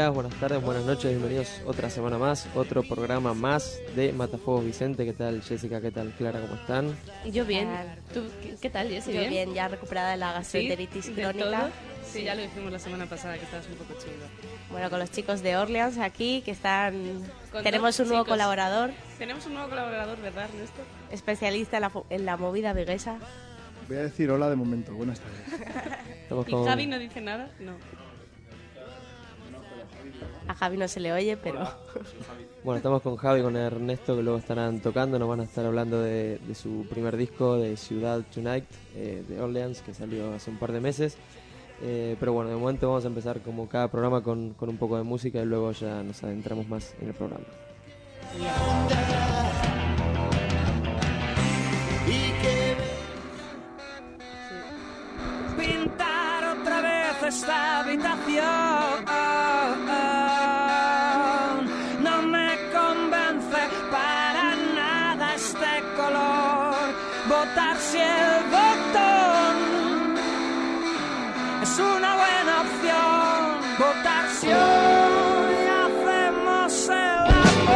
días, buenas tardes, buenas noches, bienvenidos otra semana más, otro programa más de Matafuegos Vicente. ¿Qué tal, Jessica? ¿Qué tal, Clara? ¿Cómo están? Yo bien. ¿Tú qué tal, Jessy? Yo bien, ya recuperada de la gastroenteritis crónica. Sí, ya lo hicimos la semana pasada, que estabas un poco chungo. Bueno, con los chicos de Orleans aquí, que están... Tenemos un nuevo colaborador. Tenemos un nuevo colaborador, ¿verdad, Ernesto? Especialista en la movida viguesa. Voy a decir hola de momento, buenas tardes. ¿Y Javi no dice nada? No. A Javi no se le oye, pero... Bueno, estamos con Javi, con Ernesto, que luego estarán tocando, nos van a estar hablando de su primer disco, de Ciudad Tonight, de Orleans, que salió hace un par de meses. Pero bueno, de momento vamos a empezar como cada programa con un poco de música y luego ya nos adentramos más en el programa. Pintar otra vez esta habitación no me convence para nada este color. Votar si el botón es una buena opción. Votar si hoy hacemos el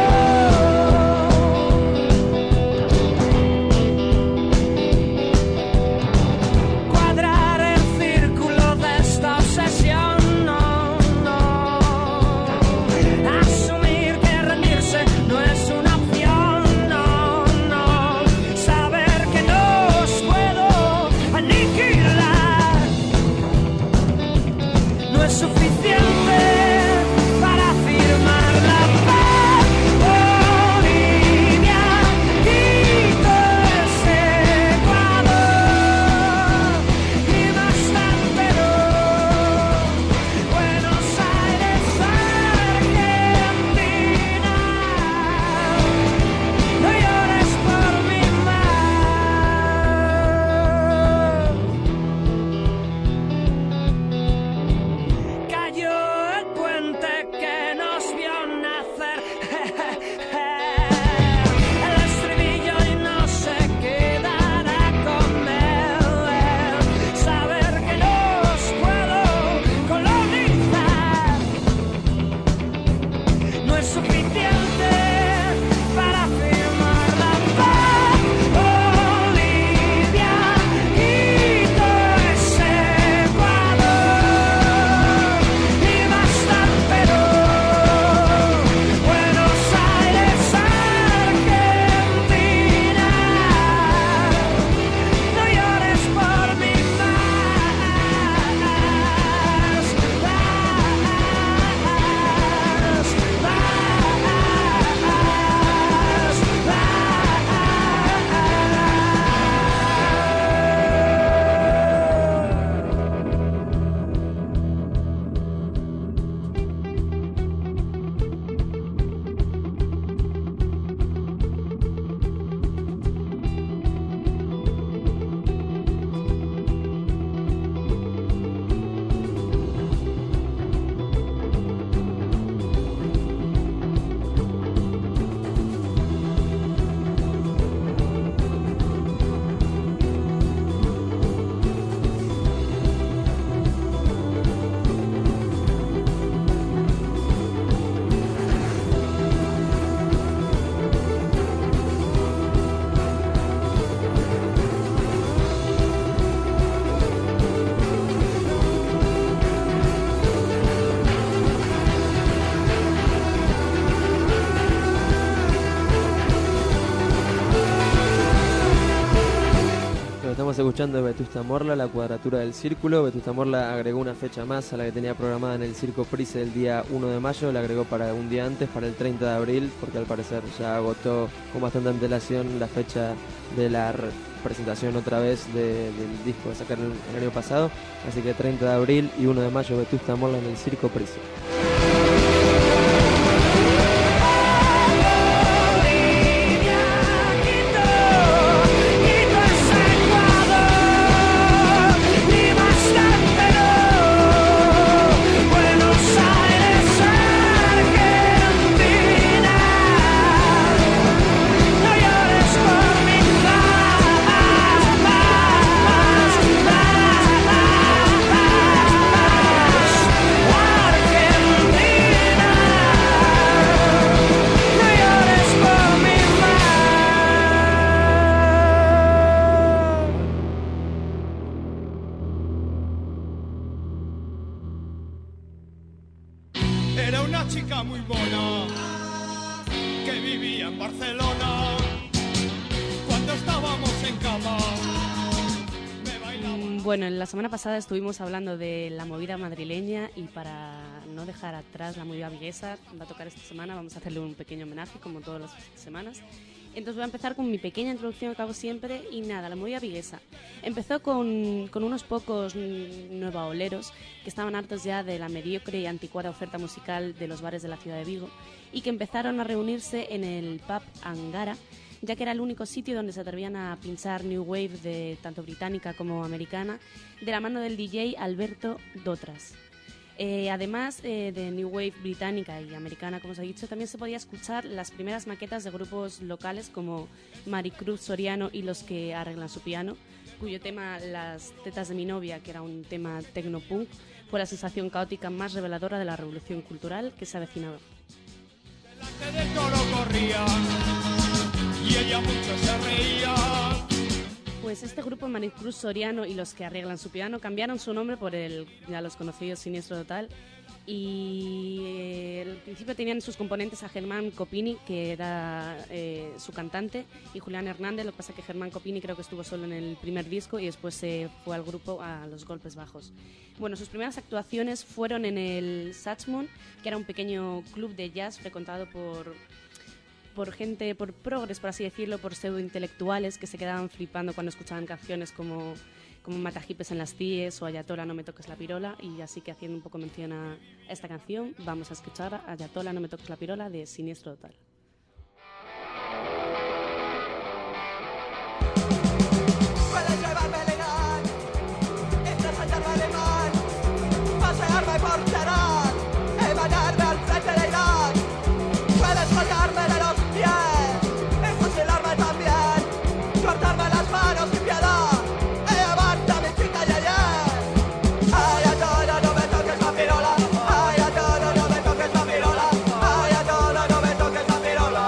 Escuchando de Vetusta Morla, La Cuadratura del Círculo. Vetusta Morla agregó una fecha más a la que tenía programada en el Circo Price el día 1 de mayo, la agregó para un día antes, para el 30 de abril, porque al parecer ya agotó con bastante antelación la fecha de la presentación otra vez del disco que sacaron el año pasado. Así que 30 de abril y 1 de mayo Vetusta Morla en el Circo Price. Porque vivía en Barcelona cuando estábamos en cama. Bueno, en la semana pasada estuvimos hablando de la movida madrileña y para no dejar atrás la movida viguesa, va a tocar esta semana, vamos a hacerle un pequeño homenaje como todas las semanas. Entonces voy a empezar con mi pequeña introducción que hago siempre y nada, la movida viguesa. Empezó con unos pocos nuevaoleros que estaban hartos ya de la mediocre y anticuada oferta musical de los bares de la ciudad de Vigo y que empezaron a reunirse en el pub Angara, ya que era el único sitio donde se atrevían a pinchar New Wave de tanto británica como americana, de la mano del DJ Alberto Dotras. Además de New Wave británica y americana, como os he dicho, también se podía escuchar las primeras maquetas de grupos locales como Maricruz Soriano y Los que arreglan su piano, cuyo tema Las tetas de mi novia, que era un tema tecnopunk, fue la sensación caótica más reveladora de la revolución cultural que se avecinaba. Delante del toro corría y ella mucho se reía. Pues este grupo Maricruz Soriano y Los que arreglan su piano cambiaron su nombre por el ya los conocidos Siniestro Total y al principio tenían sus componentes a Germán Copini, que era su cantante, y Julián Hernández. Lo que pasa es que Germán Copini creo que estuvo solo en el primer disco y después se fue al grupo a Los Golpes Bajos. Bueno, sus primeras actuaciones fueron en el Satchmon, que era un pequeño club de jazz frecuentado por gente, por progres, por así decirlo, por pseudo-intelectuales que se quedaban flipando cuando escuchaban canciones como Mata Hippies en las Tíes o Ayatola, no me toques la pirola. Y así que, haciendo un poco mención a esta canción, vamos a escuchar a Ayatola, no me toques la pirola, de Siniestro Total. Puedes llevarme legal, interpretarme alemán, pasearme por Teherán, emanarme al frente de Irán. Puedes colgarme de los pies y fusilarme también, cortarme las manos sin piedad y llevarte a mi chica y ayer. Ayatola, no me toques la pirola. Ayatola, no me toques la pirola. Ayatola, no me toques la pirola.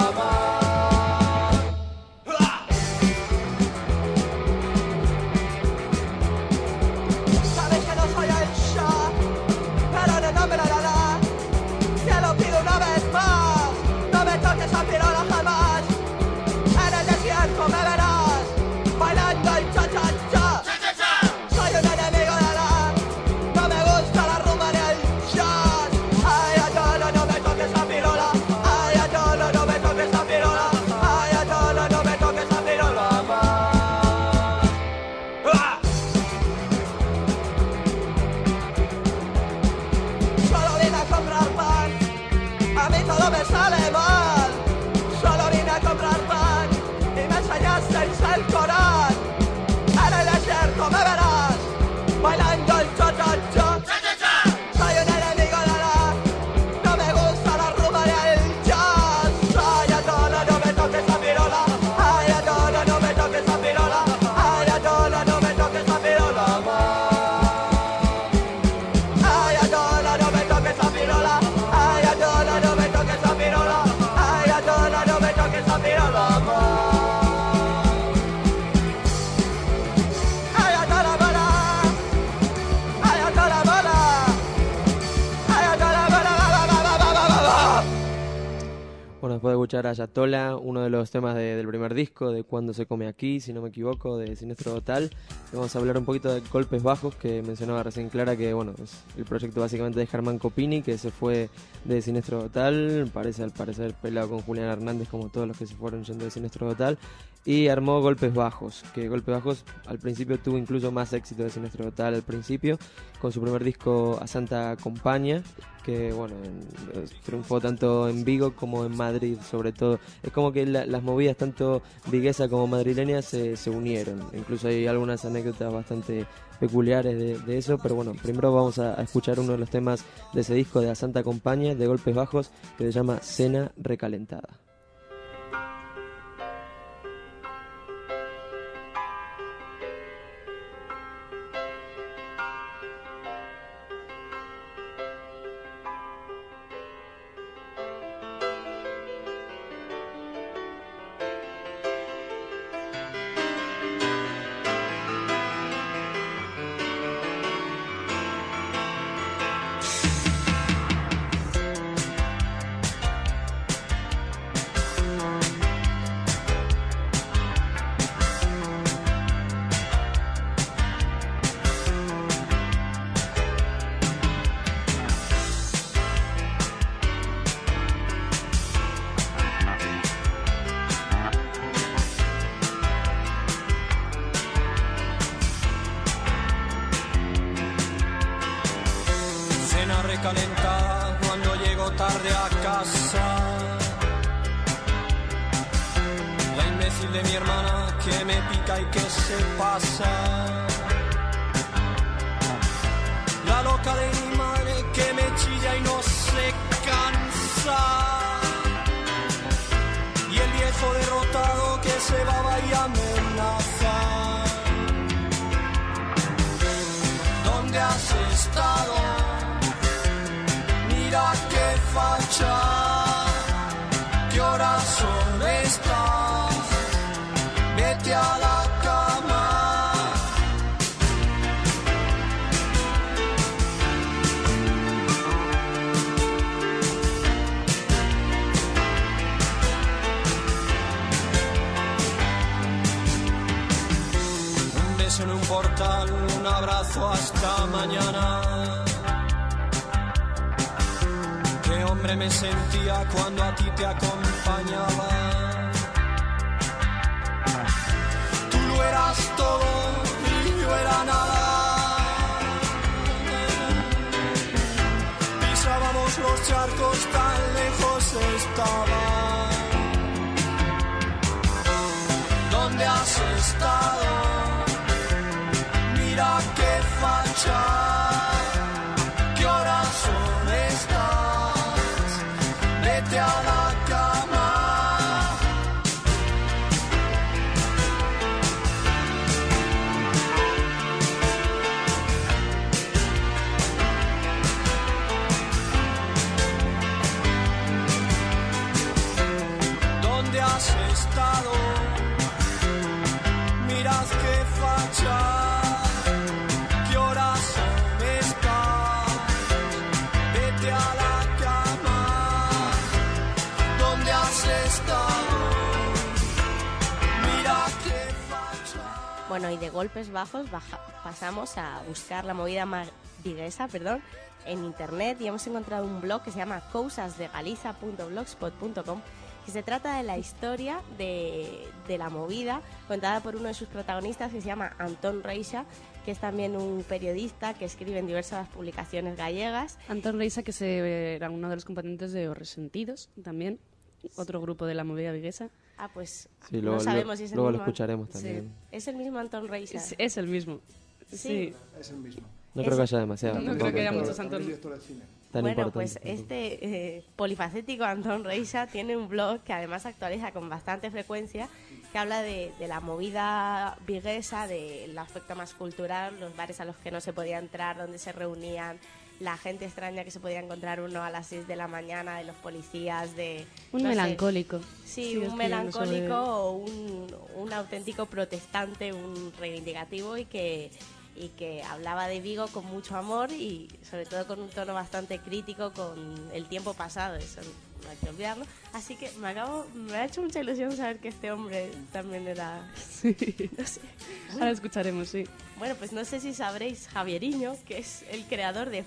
Sabes que no soy el Shah, pero de nombre la te lo pido una vez más. No me toques la pirola jamás. En el desierto me verás bailando el cha-cha-cha. Soy un enemigo de la. No me gusta la rumba ni el jazz. Ayatola, no me toques la pirola. Ayatola, no me toques la pirola. Ayatola, no me toques la pirola más. Solo vine a comprar pan, a mí todo me sale mal. Solo vine a comprar pan y me enseñasteis el Corán. En el desierto me verás bailando el cha-cha-cha. Soy un enemigo de la. No me gusta la rumba ni el jazz. Ayatola, no me toques la pirola. Ayatola, no me toques la pirola. Ayatola, no me toques la pirola más. Ayatola, no me toques la pirola. Ayatola, no me toques la pirola. Ayatola, no me toques la pirola más. Ayatola bola. Ayatola bola. Ayatola bola, ba, ba, ba, ba, ba, ba, ba. Bueno, después de escuchar a Ayatola, uno de los temas del primer disco, de Cuando se come aquí, si no me equivoco, de Siniestro Total, vamos a hablar un poquito de Golpes Bajos, que mencionaba recién Clara, que bueno, es el proyecto básicamente de Germán Copini, que se fue de Siniestro Total, parece al parecer pelado con Julián Hernández, como todos los que se fueron yendo de Siniestro Total, y armó Golpes Bajos, que Golpes Bajos al principio tuvo incluso más éxito de Siniestro Total al principio, con su primer disco A Santa Compaña, que bueno, triunfó tanto en Vigo como en Madrid, sobre todo. Es como que las movidas tanto viguesa como madrileñas se unieron. Incluso hay algunas anécdotas bastante peculiares de eso, pero bueno, primero vamos a escuchar uno de los temas de ese disco de A Santa Compaña, de Golpes Bajos, que se llama Cena Recalentada. tarde a casa. La imbécil de mi hermana que me pica y que se pasa. La loca de mi madre que me chilla y no se cansa. Y el viejo derrotado que se va y amenaza. ¿Dónde has estado? Mira qué facha. ¿Qué horas son estas? Vete a la cama. Un beso en un portal, un abrazo hasta mañana. Qué hombre me sentía cuando a ti te acompañaba. Tú lo eras todo y yo era nada. Pisábamos los charcos, tan lejos estaba. ¿Dónde has estado? Mira qué facha. ¿Qué horas son estas? Vete a la cama. ¿Dónde has estado? Mirad qué facha. ¿Qué horas son estas? Vete a la cama. ¿Dónde has estado? Mira qué facha. Bueno, y de golpes bajos pasamos a buscar la movida viguesa, en internet, y hemos encontrado un blog que se llama cousasdegaliza.blogspot.com, que se trata de la historia de la movida contada por uno de sus protagonistas, que se llama Antón Reixa, que es también un periodista que escribe en diversas publicaciones gallegas. Antón Reixa, que era uno de los componentes de Os Resentidos, también, otro grupo de la movida viguesa. Ah, pues Sí, no luego, sabemos si es el luego lo mismo. escucharemos también. Sí. ¿Es el mismo Antón Reixa? Es el mismo. Sí. Es el mismo. No creo que haya demasiado. No tampoco, creo que haya pero muchos También Antón. es director de cine. tan Bueno, importante pues tampoco. este polifacético Antón Reixa tiene un blog que además actualiza con bastante frecuencia, que habla de la movida viguesa, del aspecto más cultural, los bares a los que no se podía entrar, donde se reunían, la gente extraña que se podía encontrar uno a las 6 de la mañana, de los policías, de... Un no sé. melancólico. Sí, Sigo un escribiendo melancólico o un auténtico protestante, un reivindicativo y que hablaba de Vigo con mucho amor y sobre todo con un tono bastante crítico con el tiempo pasado, eso no hay que olvidarlo. Así que me ha hecho mucha ilusión saber que este hombre también era... Sí. No sé. Ahora escucharemos, sí. Bueno, pues no sé si sabréis Javieriño, que es el creador de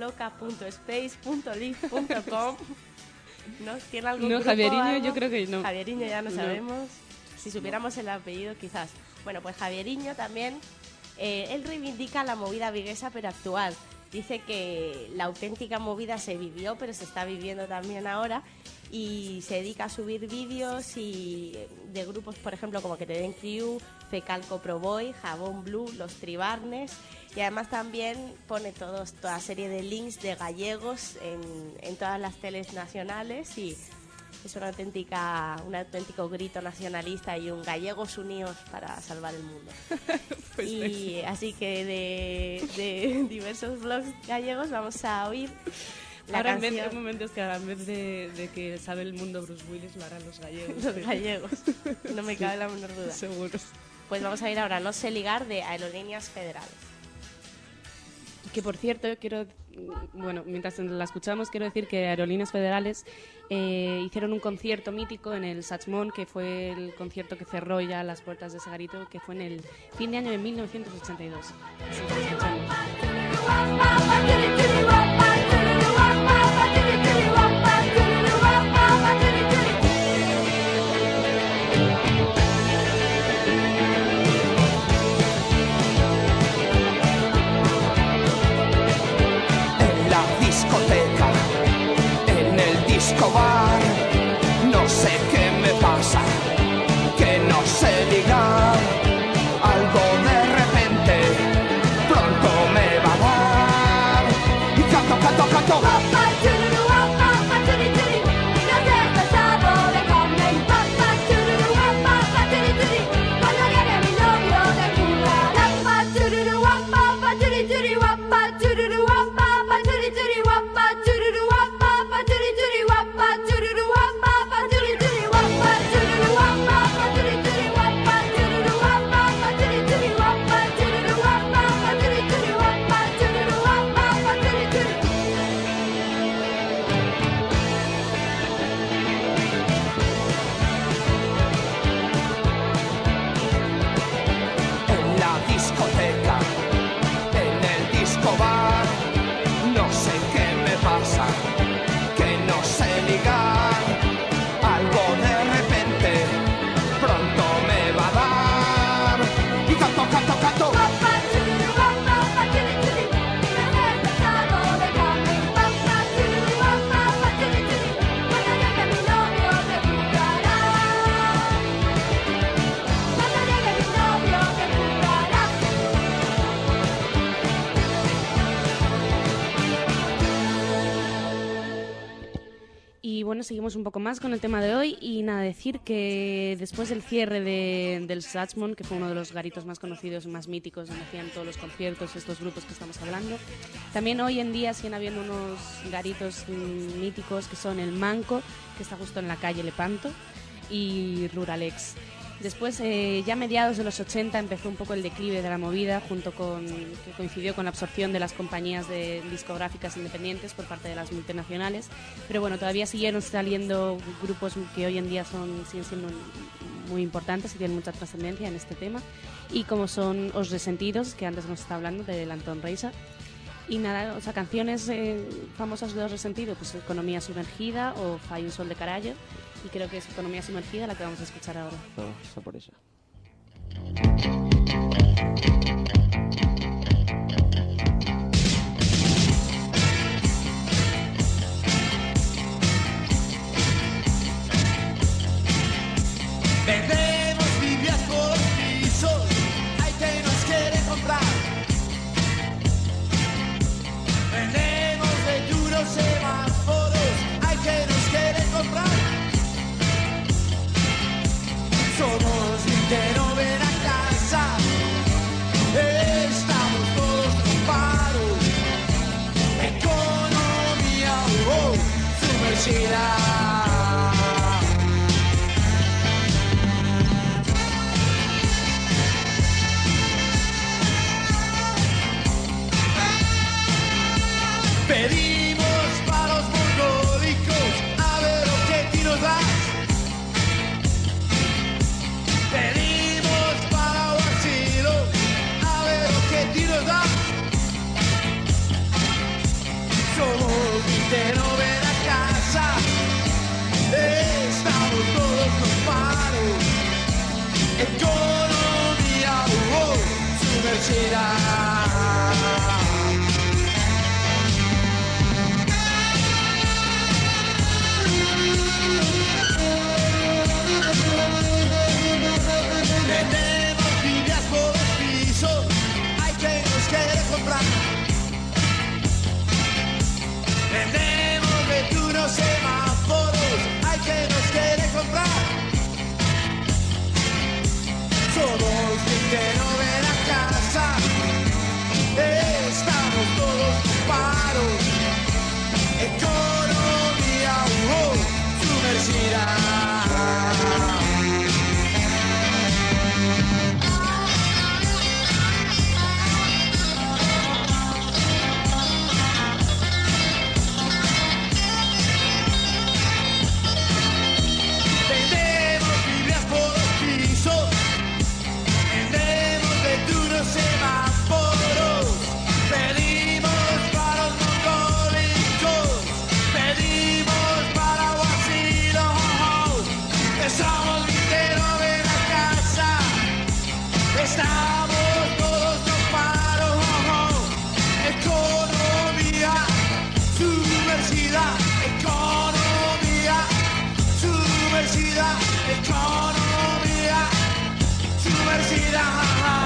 farraloca.space.live.com. ¿No? ¿Tiene algún No, grupo, Javieriño algo? yo creo que no. Javieriño ya no No. sabemos. Si supiéramos el apellido, quizás. Bueno, pues Javieriño también, él reivindica la movida viguesa, pero actual. Dice que la auténtica movida se vivió, pero se está viviendo también ahora. Y se dedica a subir vídeos de grupos, por ejemplo, como Que Te Den Crew, Fecalco Pro Boy, Jabón Blue, Los Tribarnes. Y además también pone toda serie de links de gallegos en todas las teles nacionales. Y es un auténtico grito nacionalista y un gallegos unidos para salvar el mundo. Pues Y así que de diversos blogs gallegos vamos a oír la ahora canción. en momentos que ahora en vez de que sabe el mundo Bruce Willis, lo harán los gallegos. Los gallegos, no me cabe la menor duda. Seguro. Pues vamos a ir ahora No sé ligar de Aerolíneas Federales. Que por cierto, mientras la escuchamos, quiero decir que Aerolíneas Federales hicieron un concierto mítico en el Sachmont, que fue el concierto que cerró ya las puertas de Segarito, que fue en el fin de año de 1982. Así que escuchamos. En la discoteca, en el seguimos un poco más con el tema de hoy y nada, decir que después del cierre del Satsmon, que fue uno de los garitos más conocidos y más míticos donde hacían todos los conciertos, estos grupos que estamos hablando, también hoy en día siguen habiendo unos garitos míticos que son el Manco, que está justo en la calle Lepanto, y Ruralex. Después, ya a mediados de los 80 empezó un poco el declive de la movida, que coincidió con la absorción de las compañías de discográficas independientes por parte de las multinacionales. Pero bueno, todavía siguieron saliendo grupos que hoy en día siguen siendo muy importantes y tienen mucha trascendencia en este tema. Y como son Os Resentidos, que antes nos estaba hablando, del Antón Reixa. Y nada, o sea, canciones famosas de Os Resentidos, pues Economía Sumergida o Fai un sol de carallo. Y creo que es Economía Sumergida la que vamos a escuchar ahora. Vamos a por ella. Vendemos Biblias por pisos, hay que nos quiere comprar. Vendemos de duros semáforos, hay que nos quiere comprar. Somos Nintendo, ven a casa. Estamos todos con paro. Economía, sumergida. Pedimos para los mongólicos, a ver lo que ti nos das. Pedimos para Guasilo, a ver lo que ti nos das. Somos Nintendo, ven a casa. Estamos todos con paro. Economía, sumergida. Vendemos Biblias por el piso, hay que nos quiere comprar. Vendemos de duros semáforos, hay que nos quiere comprar. Somos Nintendo, ven a casa. Estamos todos con paro. Economía, sumergida. Semáforos, pedimos para los mongólicos, pedimos para Guasilo, estamos Nintendo, ven a casa, estamos todos con paro, economía sumergida, economía sumergida, economía sumergida.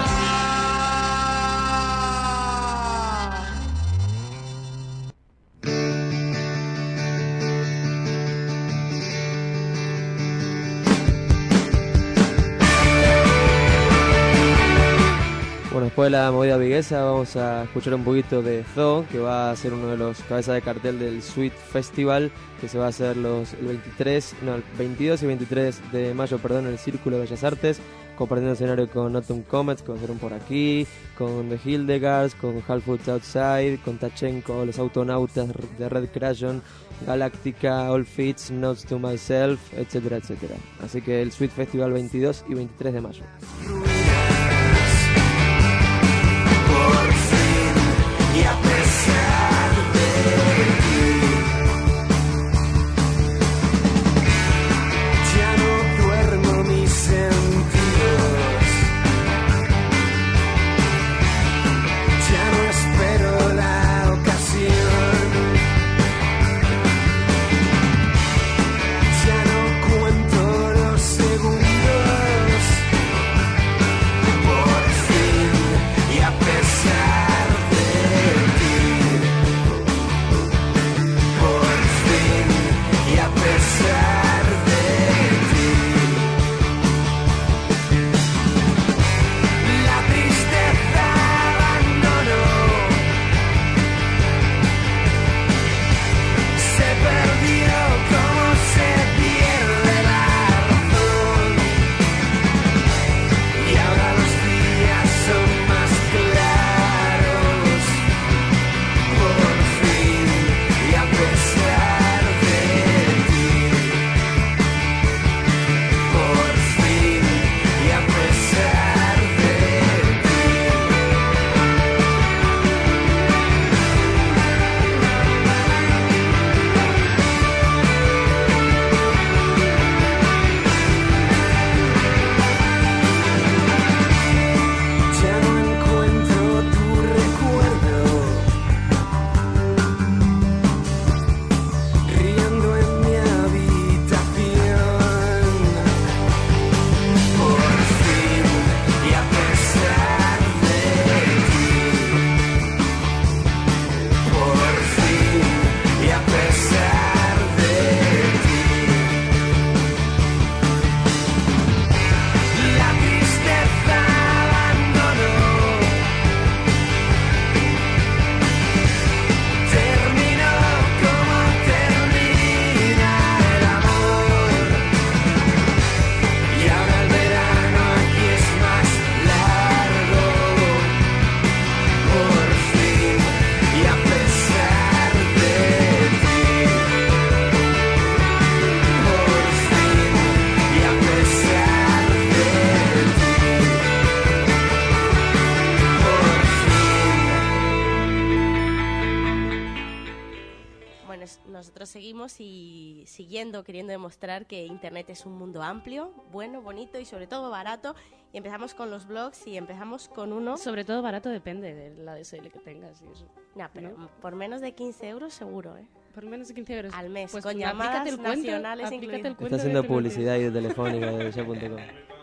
Bueno, después de la movida viguesa vamos a escuchar un poquito de Zoo, que va a ser uno de los cabezas de cartel del Sweet Festival, que se va a hacer el 22 y 23 de mayo, en el Círculo de Bellas Artes, compartiendo escenario con Autumn Comets, que va a ser por aquí, con The Hildegards, con Half Foot Outside, con Tachenko, los Autonautas de Red Crayon, Galáctica, All Fits, Notes to Myself, etcétera, etcétera. Así que el Sweet Festival 22 y 23 de mayo. Por fin, y a pesar de ti, ya no duermo mis sentidos, ya no espero la ocasión, ya no cuento los segundos. Por fin, y a pesar de ti. seguimos y siguiendo, queriendo demostrar que Internet es un mundo amplio, bueno, bonito y sobre todo barato. Y empezamos con los blogs y empezamos con uno... Sobre todo barato depende de la DSL que tengas y eso. Nah, pero ¿no? por menos de 15 euros seguro, ¿eh? Por menos de 15 euros. Al mes, Pues con aplícate llamadas el cuento, nacionales aplícate incluidas. el cuento Está de haciendo tener- publicidad y de telefónica de ya.com.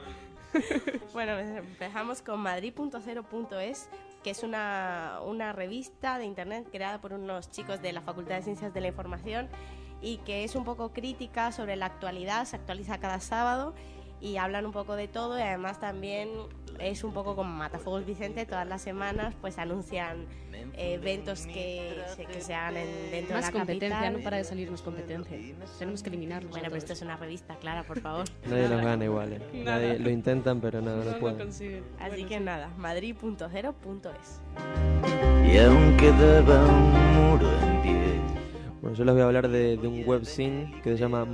Bueno, empezamos con Madrid.0.es, que es una revista de internet creada por unos chicos de la Facultad de Ciencias de la Información y que es un poco crítica sobre la actualidad, se actualiza cada sábado y hablan un poco de todo y además también es un poco como Matafuegos Vicente, todas las semanas pues anuncian eventos que se hagan dentro Más de la competencia, capital. no para de salirnos competencia. Tenemos que eliminarlos. Bueno, pero esto es una revista, Clara, por favor. Nadie los gana igual. Nada. Nadie, lo intentan, pero no no pueden. consiguen. Así Bueno, que sí. nada, madrid.0.es. Y aún quedaba un muro en pie. Bueno, yo les voy a hablar de un webzine que se llama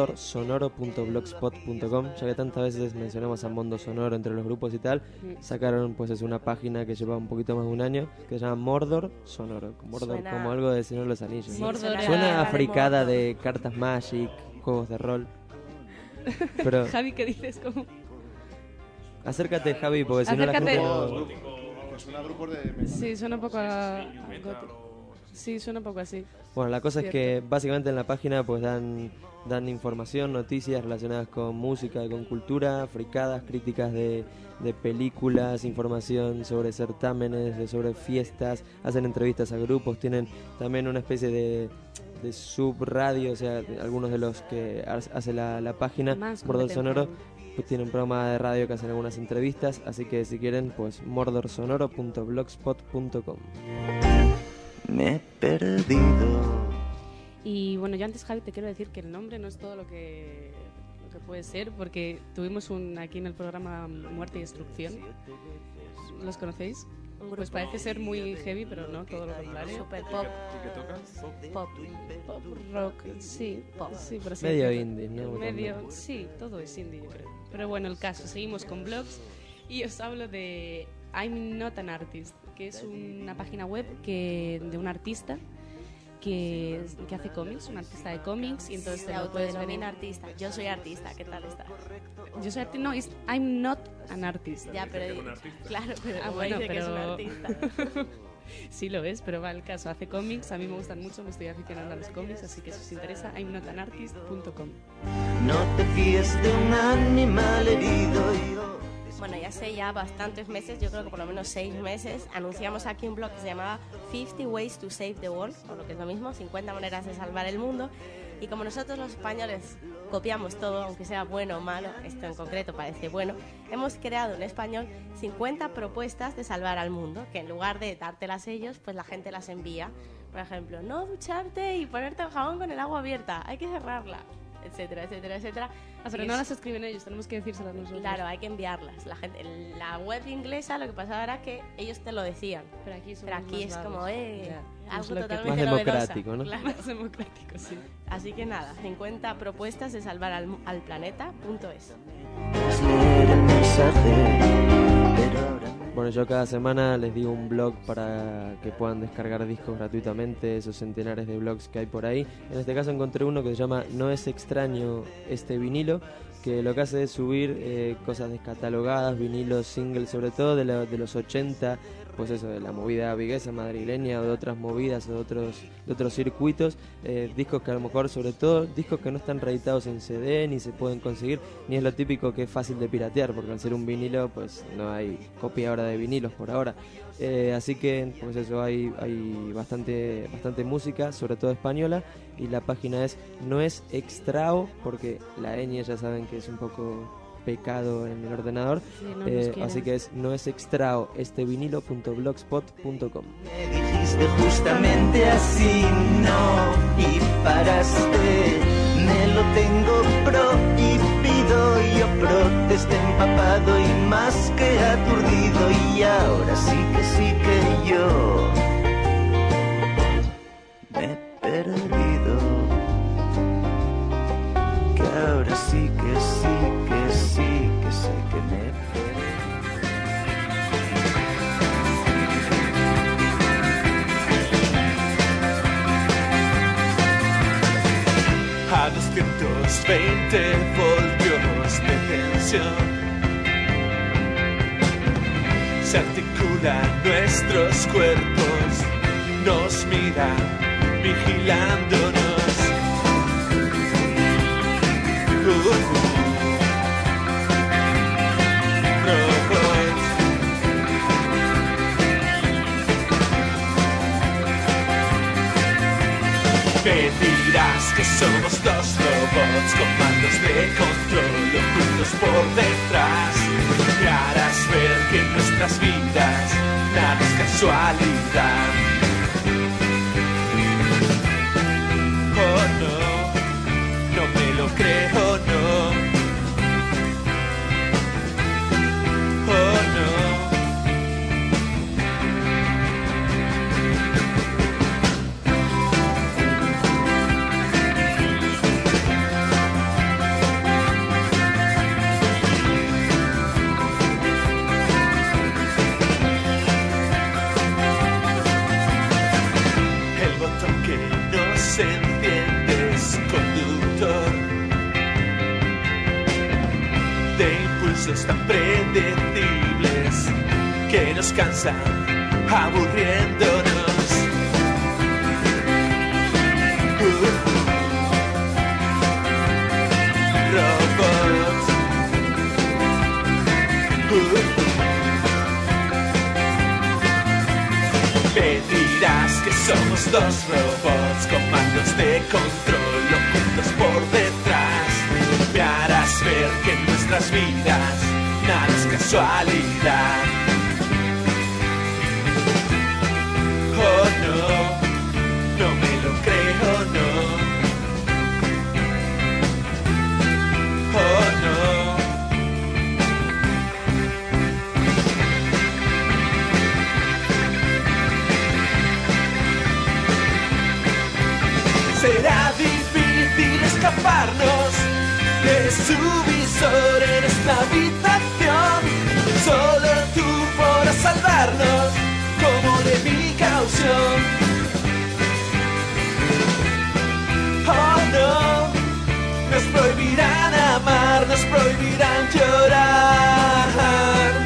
mordorsonoro.blogspot.com. Ya que tantas veces mencionamos a Mondo Sonoro entre los grupos y tal, sacaron pues es una página que lleva un poquito más de un año que se llama Mordor Sonoro. Mordor Suena- como algo de Señor de los Anillos. ¿no? Mordor era- Suena a de fricada Mordor. de cartas Magic, juegos de rol. Pero Javi, ¿qué dices? ¿Cómo? acércate, Javi, porque si no la Acércate. gente no... Que suena a grupos de metal. Sí, suena un poco a gótico. Sí, suena un poco así. Bueno, la cosa es que básicamente en la página pues dan información, noticias relacionadas con música, con cultura, fricadas, críticas de películas, información sobre certámenes, sobre fiestas, hacen entrevistas a grupos, tienen también una especie de subradio, o sea, algunos de los que hace la página, Más Mordor competencia. Sonoro, pues tiene un programa de radio que hacen algunas entrevistas, así que si quieren, pues mordorsonoro.blogspot.com. Me he perdido. Y bueno, yo antes, Javi, te quiero decir que el nombre no es todo lo que puede ser, porque tuvimos aquí en el programa Muerte y Destrucción. ¿Los conocéis? Pues parece ser muy heavy, pero no, todo lo contrario. Super pop. Pop. Pop rock, sí, Pop. sí, por así Medio decirlo. indie, ¿no? Medio, sí, todo es indie, yo creo. Pero bueno, el caso, seguimos con blogs y os hablo de I'm Not an Artist, que es una página web de un artista que hace cómics, un artista de cómics, y entonces Se te lo puedes ver autodenomina en... artista. Yo soy artista, ¿qué tal está? Yo soy artista, no, es I'm Not an Artist. Ya, pero claro, pero Ah, como bueno, dice que es un pero- artista. Sí lo es, pero va el caso, hace cómics, a mí me gustan mucho, me estoy aficionando a los cómics, así que si os interesa, imnotanartist.com. No te fíes de un animal herido. Bueno, ya hace ya bastantes meses, yo creo que por lo menos 6 meses, anunciamos aquí un blog que se llamaba 50 Ways to Save the World, o lo que es lo mismo, 50 maneras de salvar el mundo. Y como nosotros los españoles copiamos todo, aunque sea bueno o malo, esto en concreto parece bueno, hemos creado en español 50 propuestas de salvar al mundo, que en lugar de dártelas ellos, pues la gente las envía. Por ejemplo, no ducharte y ponerte el jabón con el agua abierta, hay que cerrarla, etcétera, etcétera, etcétera. Ah, pero Así no que las escriben ellos, tenemos que decírselas nosotros. Claro, hay que enviarlas. La web inglesa lo que pasaba era que ellos te lo decían. Pero aquí, somos Pero aquí más es vagos. como, Ya, algo es lo que totalmente Más novedoso. democrático, ¿no? Claro. Más democrático, sí. Así que nada, 50 propuestas de salvar al planeta.es. Es leer el mensaje, pero ahora Bueno, yo cada semana les digo un blog para que puedan descargar discos gratuitamente, esos centenares de blogs que hay por ahí. En este caso encontré uno que se llama No es extraño este vinilo, que lo que hace es subir cosas descatalogadas, vinilos, singles, sobre todo de los 80, pues eso, de la movida viguesa madrileña o de otras movidas o de otros circuitos, discos que a lo mejor, sobre todo, discos que no están reeditados en CD, ni se pueden conseguir, ni es lo típico que es fácil de piratear, porque al ser un vinilo, pues no hay copia ahora de vinilos por ahora. Así que, pues eso, hay bastante música, sobre todo española, y la página es No es extrao, porque la ñ ya saben que es un poco pecado en el ordenador, Sí, no nos quieren. así que es No es extrao este vinilo.blogspot.com. me dijiste justamente así, no, y paraste. Me lo tengo prohibido, yo protesté empapado y más que aturdido, y ahora sí que yo me he perdido, que ahora sí que sé que me he perdido. 20 voltios de tensión. Se articulan nuestros cuerpos, nos miran vigilándonos. Robots. Me dirás que somos dos robots con mandos de control ocultos por detrás. Me harás ver que en nuestras vidas nada es casualidad. Oh no, no me lo creo, no. Oh no. El botón que no se enciende es conductor de impulsos tan predecibles que nos cansan aburriéndonos. Robots. Me dirás que somos dos robots con mandos de control ocultos por detrás. Me harás ver que en nuestras vidas nada es casualidad. Oh no, no me lo creo, no. Oh no. Será difícil escaparnos de su visor en esta habitación. Solo tú podrás salvarnos como de mi caución. Oh no, nos prohibirán amar, nos prohibirán llorar.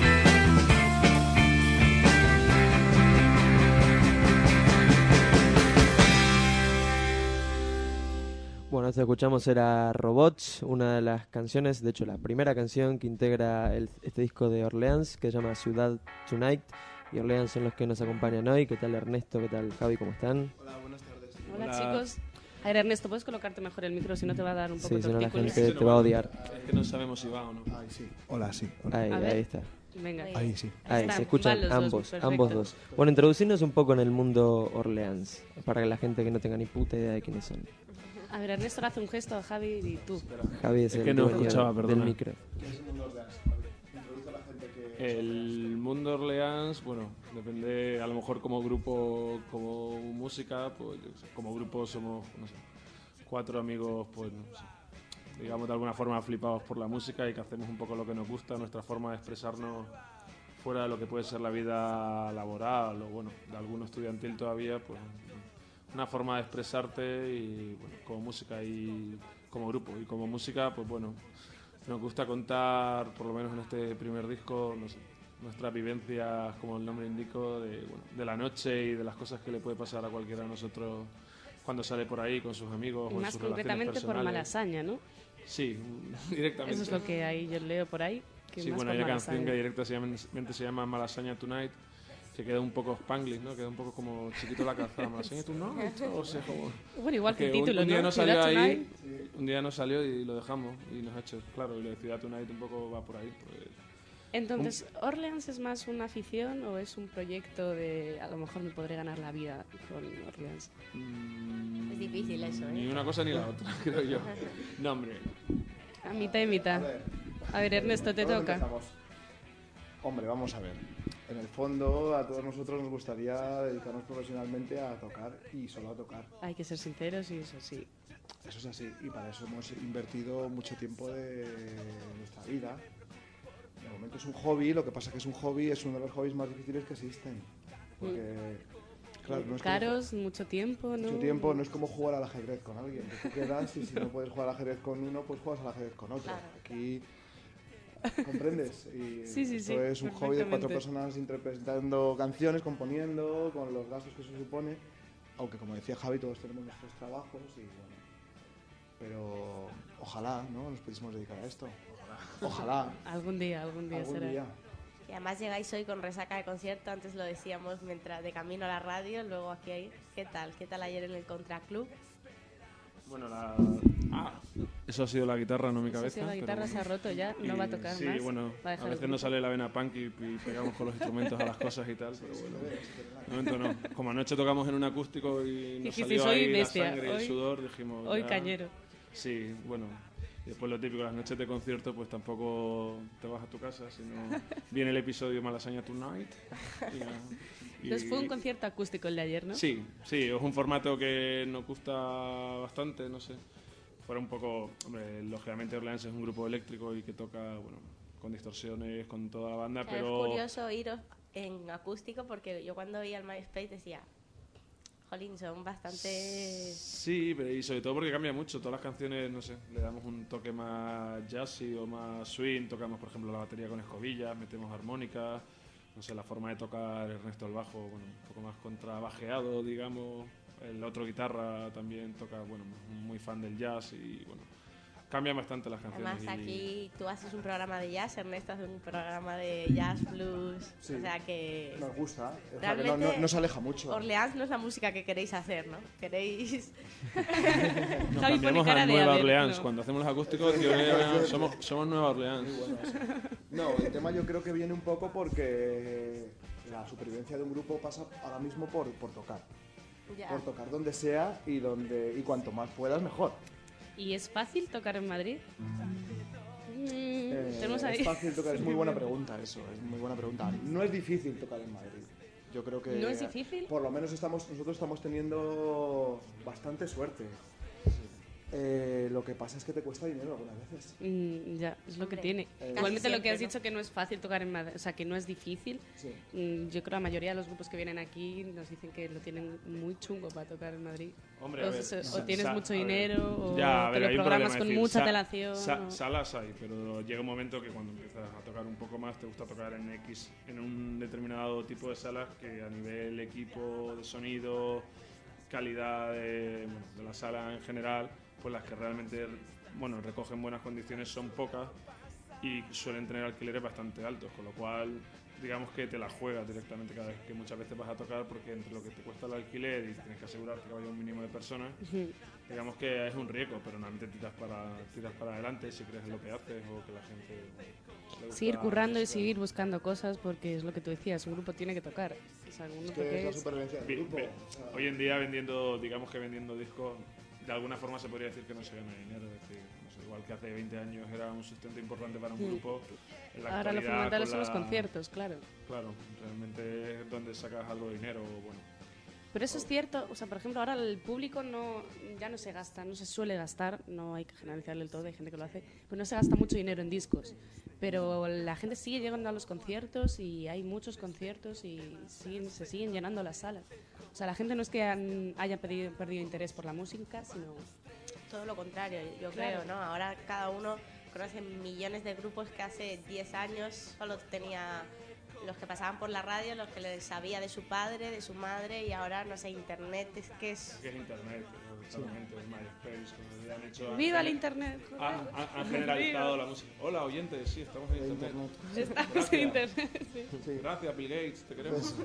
Bueno, esto que escuchamos era Robots, una de las canciones, de hecho la primera canción que integra este disco de Orleans, que se llama Ciudad Tonight. Y Orleans son los que nos acompañan hoy. ¿Qué tal Ernesto? ¿Qué tal Javi? ¿Cómo están? Hola, buenas tardes. Hola, chicos. A ver, Ernesto, ¿puedes colocarte mejor el micro? Si no te va a dar un poco Sí, de si no la tortícolis. gente te va a odiar. Es que no sabemos si va o no. Ay, sí. Hola, sí. Hola. Ahí, A ver. ahí está. Venga. Ahí sí. Ahí, Está, se escuchan van los dos, ambos, perfecto. ambos dos. Bueno, introducirnos un poco en el mundo Orleans, para que la gente que no tenga ni puta idea de quiénes son. A ver, Ernesto le hace un gesto a Javi y tú. Javi es Es el que no dueño escuchaba, del perdona. micro. ¿Qué es el mundo Orleans? Introduce a la gente que... El mundo Orleans, bueno, depende, a lo mejor como grupo, como música, pues yo qué sé, como grupo somos, no sé, 4 amigos, pues no sé, digamos de alguna forma flipados por la música y que hacemos un poco lo que nos gusta, nuestra forma de expresarnos fuera de lo que puede ser la vida laboral o bueno, de alguno estudiantil todavía, pues una forma de expresarte y bueno, como música y como grupo y como música, pues bueno, nos gusta contar, por lo menos en este primer disco, no sé, nuestras vivencias, como el nombre indica, de la noche y de las cosas que le puede pasar a cualquiera de nosotros cuando sale por ahí con sus amigos Y o en más sus relaciones concretamente por personales. Malasaña, ¿no? Sí, directamente. Eso es lo que ahí yo leo por ahí. Que Sí, más bueno, hay por una canción Malasaña. que directamente se llama Malasaña Tonight, que queda un poco Spanglish, ¿no? Queda un poco como chiquito la calzada. Malasaña Tonight, o sea, como... Bueno, igual que el Porque título, un día ¿no? no salió Ciudad ahí, Tonight. un día no salió y lo dejamos y nos ha hecho, claro, y la Ciudad Tonight un poco va por ahí. Pues, Entonces, ¿Orleans es más una afición o es un proyecto de a lo mejor me podré ganar la vida con Orleans? Es difícil eso, ¿eh? Ni una cosa ni la otra, creo yo. No, hombre, A mitad y mitad. A ver, Ernesto, te ¿por dónde toca. empezamos? Hombre, vamos a ver. En el fondo, a todos nosotros nos gustaría dedicarnos profesionalmente a tocar y solo a tocar. Hay que ser sinceros y eso sí. Eso es así, y para eso hemos invertido mucho tiempo de nuestra vida. De momento es un hobby, lo que pasa es que es un hobby, es uno de los hobbies más difíciles que existen. Porque Claro, no es caros, mucho tiempo, ¿no? mucho tiempo, no es como jugar al ajedrez con alguien, que tú quedas y si no puedes jugar al ajedrez con uno, pues juegas al ajedrez con otro. Claro. Aquí, ¿comprendes? Y Sí, esto es un hobby de 4 perfectamente. personas interpretando canciones, componiendo, con los gastos que eso supone, aunque como decía Javi, todos tenemos nuestros trabajos y bueno, pero ojalá, ¿no? Nos pudiésemos dedicar a esto. Ojalá. Algún día Algún será. día. Y además llegáis hoy con resaca de concierto, antes lo decíamos mientras de camino a la radio, luego aquí hay. ¿Qué tal? ¿Qué tal ayer en el Contraclub? Bueno, eso ha sido la guitarra, no mi Eso cabeza. sí, la guitarra pero se ha roto ya, no va a tocar sí, más. bueno, va a dejar el veces grupo. nos sale la vena punk y pegamos con los instrumentos a las cosas y tal, pero bueno, de momento no. Como anoche tocamos en un acústico y nos Dijisteis, salió ahí "Hoy bestia, la sangre y hoy- el sudor, dijimos... Hoy ya". cañero. Sí, bueno, y después lo típico, las noches de concierto, pues tampoco te vas a tu casa, sino viene el episodio Malasaña Tonight. Y nada. Entonces fue un concierto acústico el de ayer, ¿no? Sí, es un formato que nos gusta bastante, no sé. Fuera un poco, hombre, lógicamente Orleans es un grupo eléctrico y que toca, bueno, con distorsiones, con toda la banda, pero... Es curioso oíros en acústico porque yo cuando oía el MySpace decía, jolín, son bastante... Sí, pero y sobre todo porque cambia mucho. Todas las canciones, no sé, le damos un toque más jazzy o más swing. Tocamos, por ejemplo, la batería con escobillas, metemos armónicas. No sé, la forma de tocar Ernesto el bajo, bueno, un poco más contrabajeado, digamos. El otro guitarra también toca, bueno, muy fan del jazz y, bueno, cambian bastante las canciones. Además y- aquí tú haces un programa de jazz, Ernesto hace un programa de jazz, blues, Sí. o sea que... Nos gusta, o sea, que Realmente, no se aleja mucho. Orleans no es la música que queréis hacer, ¿no? Queréis... Nos Javi pone cambiamos cara a de, Nueva a ver, Orleans. no. Cuando hacemos los acústicos, somos Nueva Orleans. Muy bueno eso. No, el tema yo creo que viene un poco porque la supervivencia de un grupo pasa ahora mismo por tocar. Ya. Por tocar donde sea y cuanto más puedas, mejor. ¿Y es fácil tocar en Madrid? Tenemos ahí. Es fácil tocar, es muy buena pregunta eso, es muy buena pregunta. No es difícil tocar en Madrid. Yo creo que... ¿No es difícil? Por lo menos nosotros estamos teniendo bastante suerte. Lo que pasa es que te cuesta dinero algunas veces. Ya, es lo que Hombre, tiene. casi Igualmente lo que siempre, has ¿no? dicho que no es fácil tocar en Madrid, o sea, que no es difícil. Sí. Yo creo que la mayoría de los grupos que vienen aquí nos dicen que lo tienen muy chungo para tocar en Madrid. Hombre, a ver, O tienes mucho dinero, o Ya, a te ver, lo hay un programas problema, con es decir, mucha antelación. o- salas hay, pero llega un momento que cuando empiezas a tocar un poco más te gusta tocar en un determinado tipo de salas que a nivel equipo de sonido, calidad de la sala en general, pues las que realmente recogen buenas condiciones son pocas y suelen tener alquileres bastante altos, con lo cual digamos que te la juegas directamente cada vez que muchas veces vas a tocar, porque entre lo que te cuesta el alquiler y tienes que asegurarte que vaya un mínimo de personas, digamos que es un riesgo, pero normalmente tiras para adelante si crees en lo que haces o que la gente le gusta Seguir currando y música. seguir buscando cosas, porque es lo que tú decías, un grupo tiene que tocar. O sea, un Es grupo que es que la es- supervivencia del Vi- grupo. ve- o sea, Hoy en día vendiendo discos, de alguna forma se podría decir que no se gana dinero, es decir, no sé, igual que hace 20 años era un sustento importante para un grupo, en la Ahora lo actualidad, fundamental con son los la- conciertos, claro. Claro, realmente es donde sacas algo de dinero, bueno. Pero eso es cierto, o sea, por ejemplo, ahora el público ya no se gasta, no se suele gastar, no hay que generalizar del todo, hay gente que lo hace, pero no se gasta mucho dinero en discos. Pero la gente sigue llegando a los conciertos y hay muchos conciertos y se siguen llenando las salas. O sea, la gente no es que haya perdido interés por la música, sino... Todo lo contrario, yo Claro. creo, ¿no? Ahora cada uno conoce millones de grupos que hace 10 años solo tenía los que pasaban por la radio, los que les sabía de su padre, de su madre, y ahora, no sé, internet es que es... Que es internet, totalmente, el MySpace, como le han hecho... ¡Viva el internet! Han generalizado la música. Hola, oyentes, sí, estamos en internet. Estamos en internet, sí. Sí. Gracias, Bill Gates, te queremos.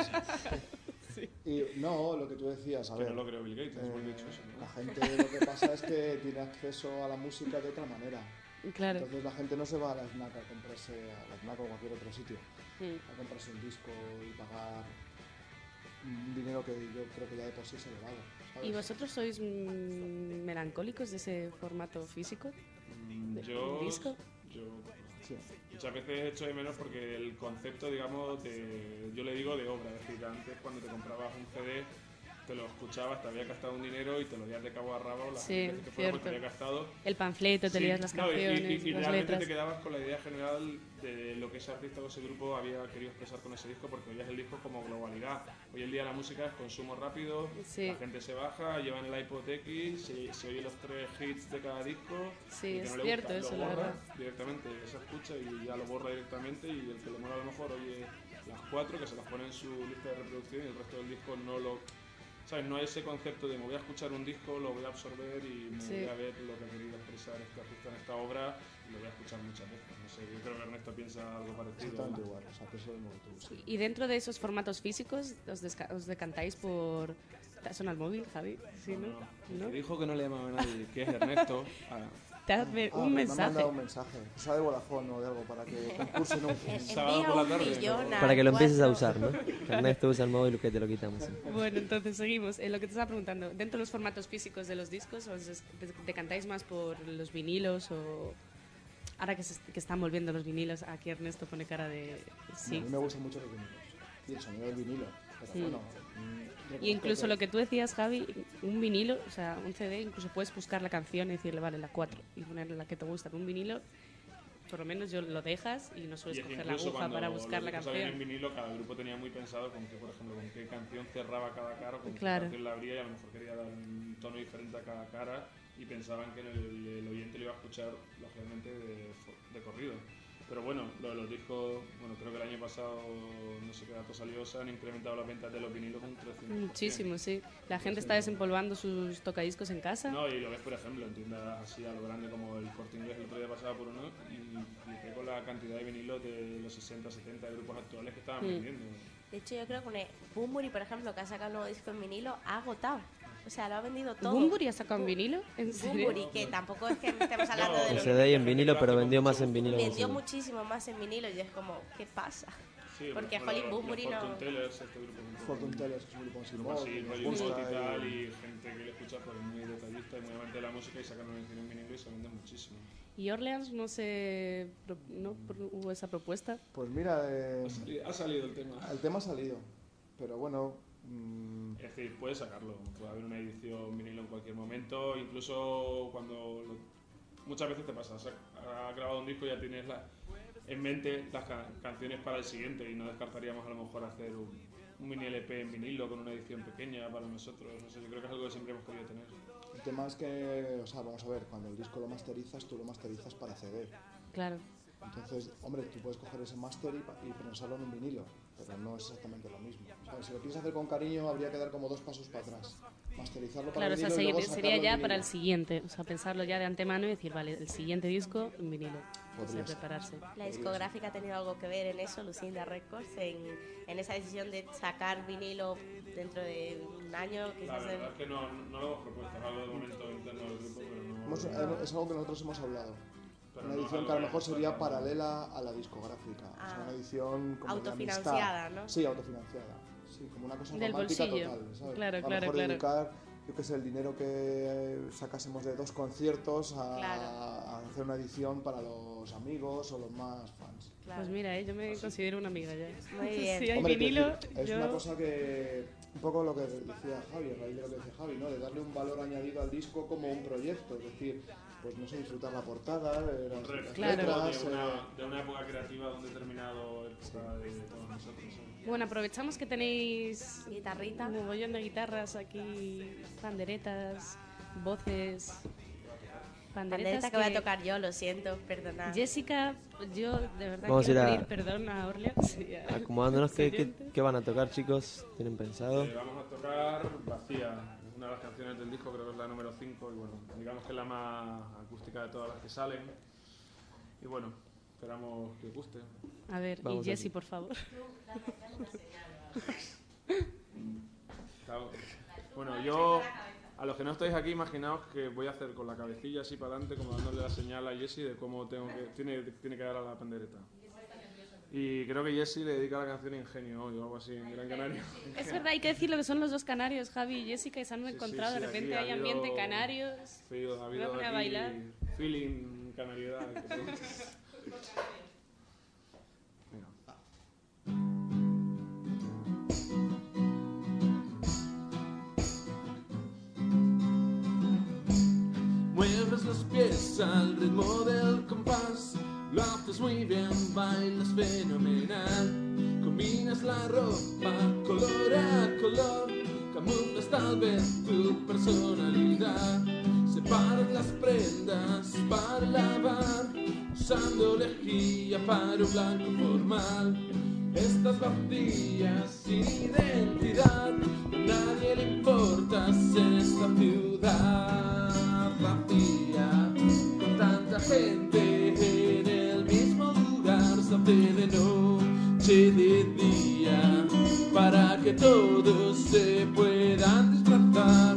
Y no, lo que tú decías, a Que ver. no lo creo Bill Gates, es muy dicho eso, ¿no? La gente lo que pasa es que tiene acceso a la música de otra manera. Claro. Entonces la gente no se va a la FNAC a comprarse, a la FNAC o cualquier otro sitio, Mm. a comprarse un disco y pagar un dinero que yo creo que ya de por sí es elevado. ¿sabes? ¿Y vosotros sois melancólicos de ese formato físico? ¿De Yo, un disco? yo Sí. muchas veces echo de menos porque el concepto, digamos, yo le digo de obra, es decir, antes cuando te comprabas un CD te lo escuchabas, te había gastado un dinero y te lo días de cabo a rabo, la Sí, gente que fuera, pues, cierto. te había gastado. El panfleto, te Sí, leías las no, y canciones, las realmente letras. te quedabas con la idea general de lo que ese artista o ese grupo había querido expresar con ese disco, porque oías el disco como globalidad. Hoy en día la música es consumo rápido, Sí. la gente se baja, lleva en el iPod X, se oye los 3 hits de cada disco. Sí, y el que es no le cierto gusta, eso, lo la borra verdad. directamente, se escucha y ya lo borra directamente, y el que le mola a lo mejor oye las 4, que se las pone en su lista de reproducción, y el resto del disco no lo... ¿Sabes? No hay ese concepto de me voy a escuchar un disco, lo voy a absorber y me Sí. voy a ver lo que ha querido expresar este artista en esta obra y lo voy a escuchar muchas veces. No sé, yo creo que Ernesto piensa algo parecido. Exactamente igual, o sea, pienso lo mismo que tú. Sí. Y dentro de esos formatos físicos, os decantáis por... ¿Te ha sonado el móvil, Javi? Sí, ¿no? El ¿No? que dijo que no le llamaba a nadie, que es Ernesto. Te ha un Me ha mensaje. mandado un mensaje, quizá de Vodafone o de algo, para que concurse en un... sábado por la tarde, Para que lo empieces a 4. usar, ¿no? Que Ernesto usa el móvil que te lo quitamos. Bueno, entonces seguimos. Lo que te estaba preguntando, dentro de los formatos físicos de los discos, ¿os decantáis más por los vinilos o...? Ahora que están volviendo los vinilos, aquí Ernesto pone cara de... A Sí. mí me gustan mucho los vinilos y el sonido del vinilo, pero Sí. bueno... Y incluso lo que tú decías, Javi, un vinilo, o sea, un CD, incluso puedes buscar la canción y decirle, vale, la 4, y ponerle la que te gusta. Un vinilo, por lo menos yo lo dejas y no sueles Y es que coger la incluso aguja cuando para buscar la los discos salían en canción. vinilo, cada grupo tenía muy pensado con qué, por ejemplo, con qué canción cerraba cada cara, con Claro. qué canción la abría, y a lo mejor quería dar un tono diferente a cada cara, y pensaban que el oyente lo iba a escuchar, lógicamente, de corrido. Pero bueno, lo de los discos, bueno, creo que el año pasado, no sé qué dato salió, se han incrementado las ventas de los vinilos un 300%. Muchísimo, sí. La gente está desempolvando sus tocadiscos en casa. No, y lo ves, por ejemplo, en tiendas así a lo grande como el Corte Inglés. El otro día pasaba por uno y flipé con la cantidad de vinilos de los 60, 70 de grupos actuales que estaban vendiendo. De hecho, yo creo que Bunbury, por ejemplo, que ha sacado un nuevo disco en vinilo, ha agotado. O sea, lo ha vendido todo. ¿Bunbury ha sacado un vinilo? ¿En serio? Bunbury, que tampoco es que estemos hablando de El los... CD y en vinilo, pero vendió más en vinilo. que en Vendió CD. muchísimo más en vinilo y es como, ¿qué pasa? Sí, Porque bueno, Holly Bunbury los no... Fortune Tellers, este grupo. Fortune Tellers, que es un grupo sin Grupo voz, así, que nos rollo gusta Wood y tal, y- y gente que le escucha pues muy detallista y muy amante de la música, y sacan una edición en vinilo y se venden muchísimo. ¿Y Orleans no hubo esa propuesta? Pues mira, Ha salido el tema. el tema ha salido, pero bueno... Es decir, puedes sacarlo, puede haber una edición vinilo en cualquier momento, incluso cuando muchas veces te pasa, has grabado un disco y ya tienes en mente las canciones para el siguiente, y no descartaríamos a lo mejor hacer un mini LP en vinilo con una edición pequeña para nosotros. No sé, yo creo que es algo que siempre hemos querido tener. El tema es que, o sea, vamos a ver, cuando el disco lo masterizas, tú lo masterizas para CD. Claro. Entonces, hombre, tú puedes coger ese máster y prensarlo en un vinilo, pero no es exactamente lo mismo. O sea, si lo piensas hacer con cariño, habría que dar como 2 pasos para atrás. Masterizarlo para Claro, o sea, vinilo y luego sería sacarlo ya en para el vinilo. siguiente. O sea, pensarlo ya de antemano y decir, vale, el siguiente disco en vinilo. O sea, Podría ser. prepararse. La discográfica ha tenido algo que ver en eso, Lucinda Records, en esa decisión de sacar vinilo dentro de un año, La quizás... verdad es que no lo hemos propuesto, es algo de momento interno del grupo, pero no... Es algo que nosotros hemos hablado. Pero Una no edición algo que a lo que mejor está sería tan- paralela a la discográfica. O sea, Ah. una edición como de Autofinanciada, amistad. ¿no? Sí, autofinanciada. Sí, como una cosa Del romántica bolsillo. total, ¿sabes? Claro, a lo claro, mejor claro. dedicar, yo qué sé, el dinero que sacásemos de 2 conciertos Claro. a hacer una edición para los amigos o los más fans. Claro. Pues mira, yo me considero una amiga ya. Muy bien. Si hay Hombre, vinilo, quiero decir, es yo... una cosa que, un poco lo que decía Javi, a raíz de lo que decía Javi, ¿no? De darle un valor añadido al disco como un proyecto, es decir, pues no sé, disfrutar la portada, las Claro. letras, de una época creativa de un determinado época de todos nosotros. ¿sabes? Bueno, aprovechamos que tenéis Guitarrita. un mogollón de guitarras aquí, panderetas, voces... Pandereta que voy a tocar yo, lo siento, perdonad. Jessica, yo de verdad Vamos a quiero ir a- pedir perdón a Orleans. y a- Acomodándonos, ¿qué oyentes. van a tocar, chicos? ¿Tienen pensado? Vamos a tocar Vacía, una de las canciones del disco, creo que es la número 5, y bueno, digamos que es la más acústica de todas las que salen. Y bueno, esperamos que os guste. A ver, Vamos y Jessie, aquí. por favor. Claro. Bueno, yo, a los que no estáis aquí, imaginaos que voy a hacer con la cabecilla así para adelante, como dándole la señal a Jessie de cómo tiene que dar a la pandereta. Y creo que Jessie le dedica la canción Ingenio hoy o algo así en Gran Canaria. Es verdad, hay que decir lo que son los dos canarios, Javi y Jessica, y se han Sí, encontrado, sí, de aquí repente ha hay habido- ambiente canarios. Sí, ha Me habido voy a aquí bailar. feeling canariedad. Venga. ritmo del compás. Lo haces muy bien, bailas fenomenal. Combinas la ropa color a color, camuflas tal vez tu personalidad. Separas las prendas para lavar, usando lejía para un blanco formal. Estás vacía, sin identidad, a nadie le importas en esta ciudad vacía, con tanta gente en el mismo lugar. Se hace de noche, de día, para que todos se puedan desplazar.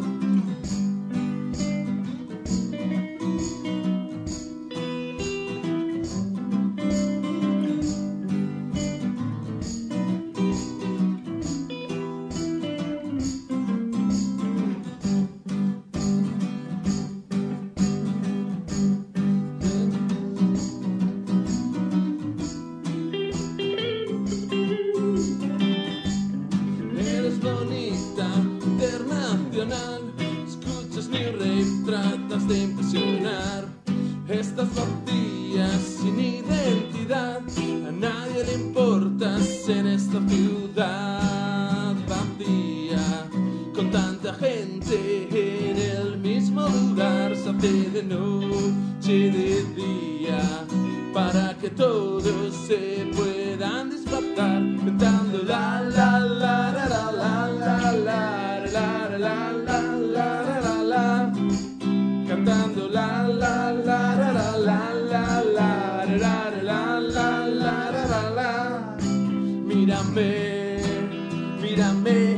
Escuchas New Rave, tratas de impresionar. Estás vacía, sin identidad, a nadie le importas en esta ciudad vacía, con tanta gente en el mismo lugar. Se hace de noche, de día, para que todos se puedan despertar, cantando la la la la la la la la la la la la, cantando la la la la la la la la la la la la. Mírame, mírame,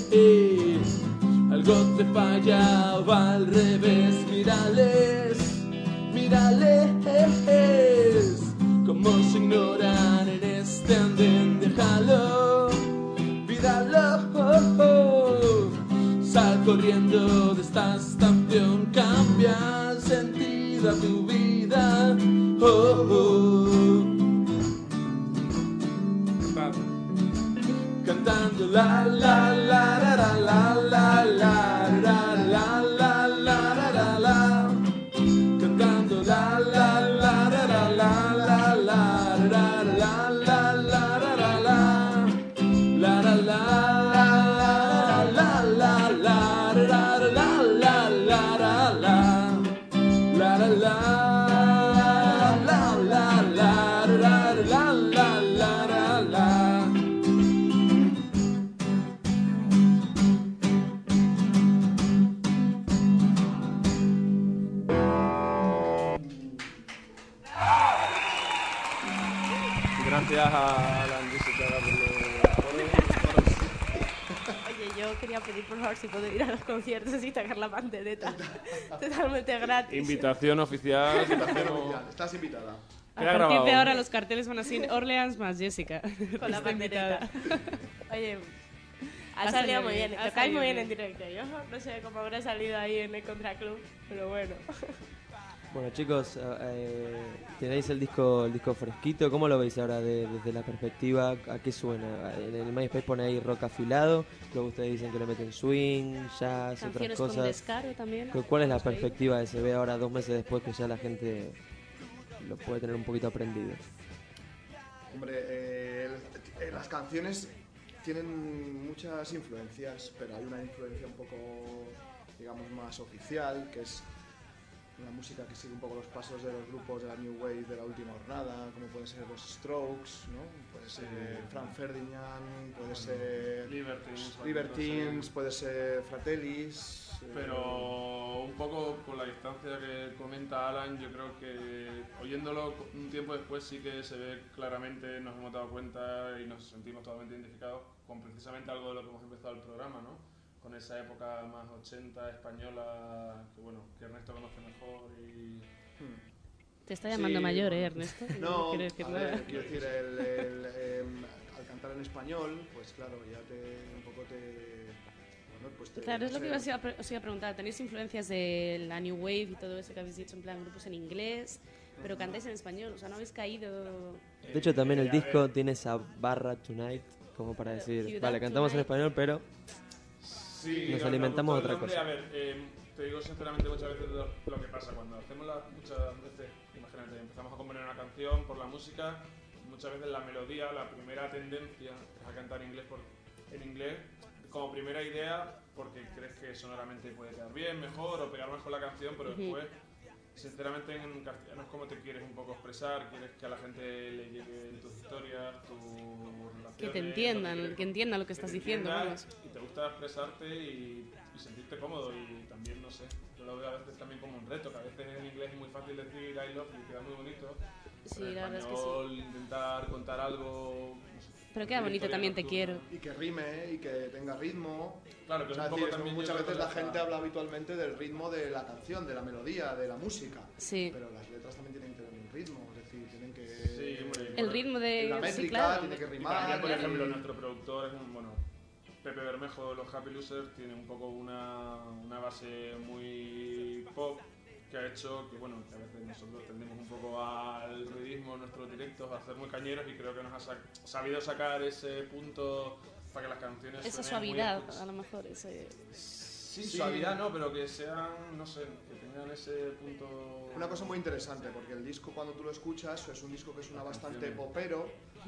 algo te falla o va al revés. Mírales, mírales, como se ignoran en este andén. Déjalo, míralo, sal corriendo de esta estación, cambia el sentido a tu vida. Cantando la la la la la la la la la la la la, cantando la la la la la la la la la la la la la Gracias a la Jessica por Oye, yo quería pedir por favor si puedo ir a los conciertos y sacar la pandereta totalmente gratis. invitación oficial. Estás invitada. A partir de ahora los carteles van a ser Orleans más Jessica. Con la pandereta. Oye, ha Ha salido salido muy bien, bien. ha Tocáis salido muy bien bien. en directo. Yo no sé cómo habrá salido ahí en el Contraclub, pero bueno. Bueno chicos, tenéis el disco fresquito, ¿cómo lo veis ahora desde la perspectiva? ¿A qué suena? En el MySpace pone ahí rock afilado, luego ustedes dicen que le meten swing, jazz, otras Canciones con cosas. descaro también. ¿Cuál es la Hemos oído. perspectiva que se ve ahora 2 meses después que ya la gente lo puede tener un poquito aprendido? Hombre, las canciones tienen muchas influencias, pero hay una influencia un poco, digamos, más oficial, que es la música que sigue un poco los pasos de los grupos de la New Wave de la última jornada, como pueden ser los Strokes, ¿no? Puede ser Frank Ferdinand, puede ser Libertines, puede ser Fratellis. Pero un poco con la distancia que comenta Alan, yo creo que oyéndolo un tiempo después sí que se ve claramente, nos hemos dado cuenta y nos sentimos totalmente identificados con precisamente algo de lo que hemos empezado el programa, ¿no? Con esa época más 80 española que bueno, que Ernesto conoce mejor y... Te está llamando Sí, mayor, bueno. Ernesto. No, quiero decir a nada. ver, quiero decir, al cantar en español, pues claro, ya un poco te... Bueno, pues te Claro, es lo que no sé, os iba a preguntar. ¿Tenéis influencias de la New Wave y todo eso que habéis dicho en plan grupos en inglés? Pero cantáis en español, o sea, no habéis caído... De hecho también el disco tiene esa barra tonight como para decir, Ciudad vale, cantamos en Tonight. español pero Sí, nos alimentamos de otra nombre, cosa. A ver, te digo sinceramente muchas veces lo que pasa cuando hacemos muchas veces, imagínate, empezamos a componer una canción por la música, muchas veces la melodía, la primera tendencia es a cantar en inglés como primera idea porque crees que sonoramente puede quedar bien, mejor o pegar mejor la canción, pero después sinceramente en castellano es como te quieres un poco expresar, quieres que a la gente le lleguen tus historias, tus relaciones, que te entiendan lo que estás diciendo, vamos. Y te gusta expresarte y sentirte cómodo y también, no sé, yo lo veo a veces también como un reto, que a veces en inglés es muy fácil decir I love you, queda muy bonito, sí, pero en la verdad español es que sí. intentar contar algo... No sé, pero queda bonito también, te quiero. Y que rime y que tenga ritmo. Claro, que o sea, es un poco también muchas yo creo veces que la gente habla habitualmente del ritmo de la canción, de la melodía, de la música. Sí. Pero las letras también tienen que tener un ritmo, es decir, tienen que... Sí, hombre, El ritmo de... La métrica sí, claro. tiene que Y rimar. también, por ejemplo, nuestro productor es Pepe Bermejo de los Happy Losers tiene un poco una base muy pop que ha hecho que, bueno, que a veces nosotros tendemos un poco al ruidismo en nuestros directos, a ser muy cañeros y creo que nos ha sabido sacar ese punto para que las canciones Esa suenen suavidad, muy a lo mejor, ese... Sí, suavidad no, pero que sean, no sé, que tengan ese punto... Una cosa muy interesante, porque el disco cuando tú lo escuchas es un disco que suena bastante popero,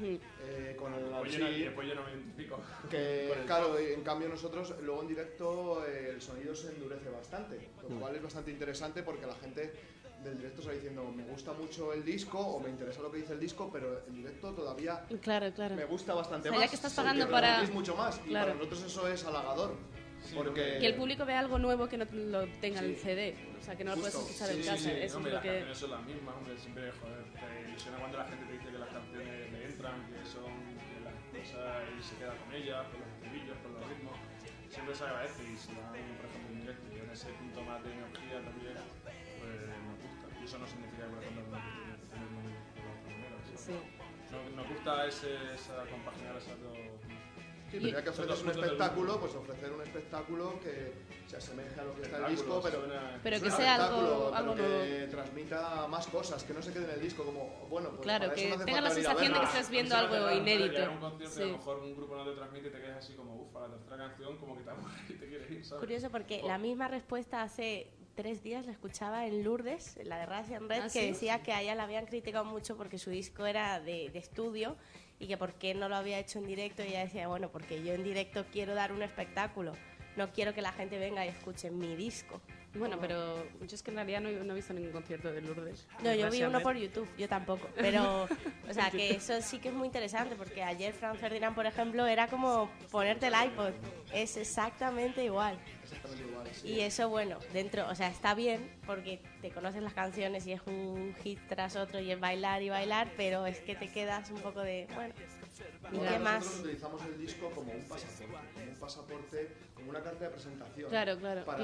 con el después yo no me identifico. que claro, en cambio nosotros luego en directo el sonido se endurece bastante, lo cual es bastante interesante porque la gente del directo está diciendo me gusta mucho el disco o me interesa lo que dice el disco, pero en directo todavía Claro. me gusta bastante O sea, más. ya que estás pagando porque para... transmitís mucho más, y Claro. para nosotros eso es halagador. Sí, porque Que el público vea algo nuevo que no lo tenga en el Sí. CD, o sea, que no lo puedes Justo. escuchar en casa. Sí, Eso hombre, es lo las que... canciones son las mismas, hombre, siempre, joder, te ilusiona cuando la gente te dice que las canciones le entran, que son que las cosas y se queda con ellas, con los estribillos, con los ritmos, siempre se agradece y si van, por ejemplo, en directo y en ese punto más de energía también, pues nos gusta. Y eso no significa que, por ejemplo, no tenerlo de la otra manera. Sí. Nos gusta esa compaginar esas dos... Sí, pero ya que ofreces Son un dos puntos del espectáculo, mundo. pues ofrecer un espectáculo que se asemeje a lo que está en el disco, Pero que un sea espectáculo, algo pero que nuevo. transmita más cosas, que no se quede en el disco como, bueno, pues Claro, para eso que no hace tenga la falta venir a sensación de que verla. estás viendo A mí se me algo hace raro, inédito. llegar a un concierto y a Sí. lo mejor un grupo no te transmite y te quedas así como, uff, a la tercera canción como que te aburre y te quieres ir, ¿sabes? Curioso porque la misma respuesta hace 3 días la escuchaba en Lourdes, la de Radiant Red, ¿Ah, que sí? decía que a ella la habían criticado mucho porque su disco era de estudio y que por qué no lo había hecho en directo. Y ella decía, bueno, porque yo en directo quiero dar un espectáculo, no quiero que la gente venga y escuche mi disco. Bueno, pero yo es que en realidad no he visto ningún concierto de Lourdes. No, yo vi uno Desgraciadamente. por YouTube, yo tampoco. Pero, o sea, que eso sí que es muy interesante porque ayer Franz Ferdinand, por ejemplo, era como ponerte el iPod. Es exactamente igual. Exactamente igual, sí. Y eso, bueno, dentro, o sea, está bien porque te conoces las canciones y es un hit tras otro y es bailar y bailar, pero es que te quedas un poco de, bueno, ¿y Ahora qué más? nosotros utilizamos el disco como un pasaporte, como una carta de presentación. Claro.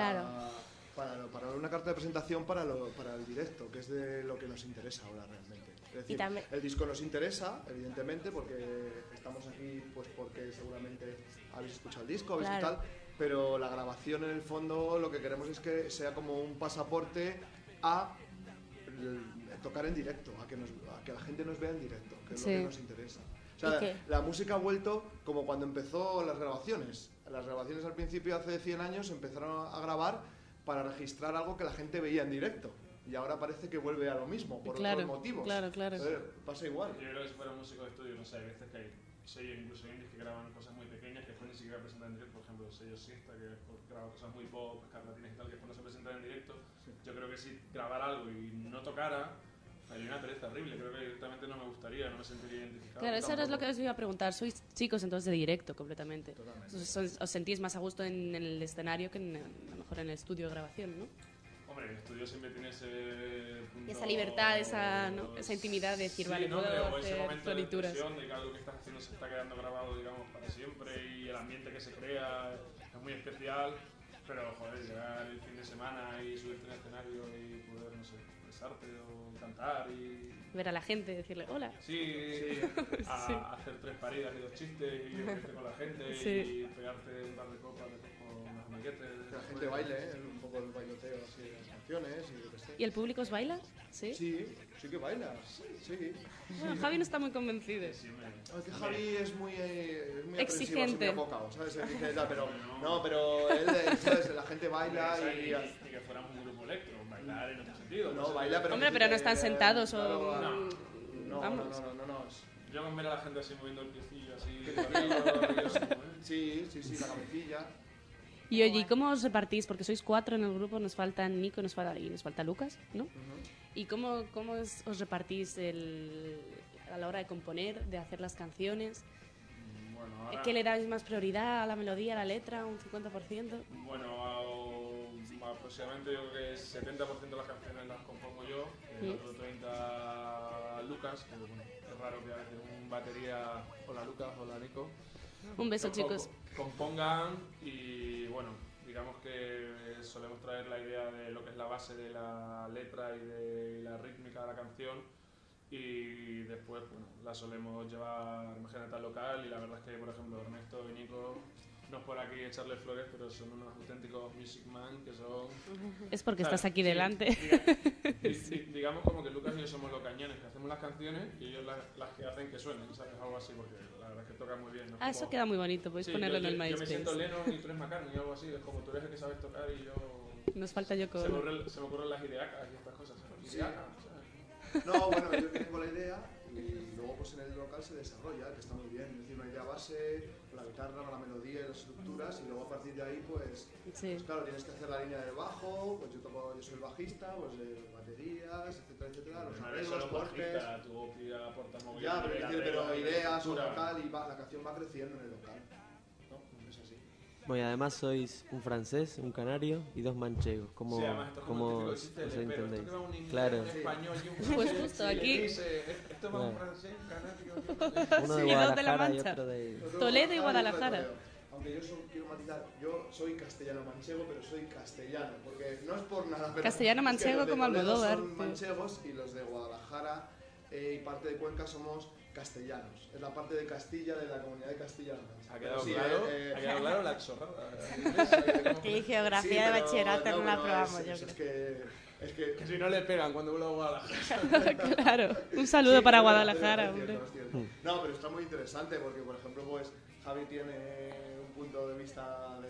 Para una carta de presentación para el directo, que es de lo que nos interesa ahora realmente. Es decir, Y también- el disco nos interesa, evidentemente, porque estamos aquí pues porque seguramente habéis escuchado el disco, habéis Claro. tal, pero la grabación en el fondo lo que queremos es que sea como un pasaporte a tocar en directo, a que la gente nos vea en directo, que es Sí. lo que nos interesa. O sea, ¿Y qué? la música ha vuelto como cuando empezó las grabaciones. Las grabaciones al principio, hace 100 años, empezaron a grabar para registrar algo que la gente veía en directo. Y ahora parece que vuelve a lo mismo, por Claro, otros motivos. claro. Entonces, pasa igual. Yo creo que si fuera un músico de estudio, no sé, hay veces que hay sellos, incluso indies, que graban cosas muy pequeñas que después ni siquiera presentan en directo. Por ejemplo, el sello Siesta, que graba cosas muy pop, escarlatinas y tal, que después no se presentan en directo. Yo creo que si grabar algo y no tocara, hay una pereza horrible. Creo que directamente no me gustaría, no me sentiría identificado. Claro, eso era lo que Tampoco. os iba a preguntar. Sois chicos entonces de directo completamente. Totalmente. Os sentís más a gusto en el escenario que a lo mejor en el estudio de grabación, ¿no? Hombre, el estudio siempre tiene ese punto... Y esa libertad, esa intimidad de decir, sí, vale, no, puedo o ese hacer momento de florituras. expresión de que algo que estás haciendo se está quedando grabado, digamos, para siempre, y el ambiente que se crea es muy especial, pero, joder, llegar el fin de semana y subirte al escenario y poder, no sé, es expresarte o cantar y... Ver a la gente, decirle hola. Sí, Sí. hacer 3 paridas y 2 chistes y reírte con la gente Sí. y pegarte un par de copas con los amiguetes. Que la gente baile, un poco el bailoteo así de las canciones y yo qué sé. ¿Y el público os baila? ¿Sí? Sí que baila, sí. Bueno, Javi no está muy convencido. Es que Javi es muy Exigente. Muy apocado, ¿sabes? Dice, tal, pero él, ¿sabes? La gente baila y... Ni que fuéramos un grupo electro, bailar en otro sentido. No, baila, pero... Hombre, pero no están sentados claro, o... No. Yo con ver a la gente así moviendo el piecillo, así... Sí, la cabecilla. Y oye, ¿y cómo os repartís? Porque sois 4 en el grupo, nos falta Nico y nos falta Lucas, ¿no? ¿Y cómo os repartís a la hora de componer, de hacer las canciones? Bueno, ahora... ¿Qué le dais más prioridad a la melodía, a la letra, un 50%? Bueno, aproximadamente yo creo que el 70% de las canciones las compongo yo, el otro 30% Lucas, que bueno, es raro que a veces un batería, hola Lucas, hola Nico, Un beso, chicos. Compongan y bueno, digamos que solemos traer la idea de lo que es la base de la letra y de la rítmica de la canción y después bueno, la solemos llevar, imagínate, al local y la verdad es que por ejemplo Ernesto y Nico, no es por aquí echarle flores, pero son unos auténticos music man que son... Es porque ¿sabes? estás aquí delante. Digamos como que Lucas y yo somos los cañones que hacemos las canciones y ellos las que hacen que suenen, ¿sabes? Algo así, porque la verdad es que tocan muy bien, ¿no? Ah, eso queda muy bonito, podéis ponerlo en el Yo me MySpace. siento Lennon y tú eres McCartney o algo así, es como tú eres el que sabes tocar y yo... Nos falta yo con... Se me ocurren las ideacas y estas cosas, ¿sabes? Ideacas, ¿sabes? No, bueno, yo tengo la idea y luego pues en el local se desarrolla, que está muy bien. Es decir, una idea base, la guitarra, la melodía y las estructuras y luego a partir de ahí pues, pues claro, tienes que hacer la línea del bajo, pues yo soy el bajista, pues baterías, etcétera, los arreglos, cortes... Tú aportas movilidad. Ya, pero ideas o local y la canción va creciendo en el local. ¿No? Es así. Bueno, y además sois un francés, un canario y 2 manchegos. ¿Cómo, Sí, además esto es como cómo el os típico chiste del pero entendéis? esto que va un inglés, Claro. un español y un Pues francés, justo y le aquí. dice, esto va un francés, un canario... Uno de Sí, 2 de la Guadalajara y Mancha. otro de... Toledo y Guadalajara. Aunque yo quiero matizar, yo soy castellano manchego, pero soy castellano, porque no es por nada. Pero Castellano manchego es que como los de Toledo Almodóvar. son manchegos y los de Guadalajara y parte de Cuenca somos castellanos. Es la parte de Castilla, de la comunidad de Castilla-La Mancha. ¿Ha quedado Sí, claro? ¿Ha quedado claro la chorrada? Y geografía de bachillerato no la aprobamos, yo es creo. que Si no le pegan cuando vuelva a Guadalajara. Claro, un saludo sí, para es Guadalajara, cierto, hombre. es cierto. No, pero está muy interesante porque, por ejemplo, pues Javi tiene un punto de vista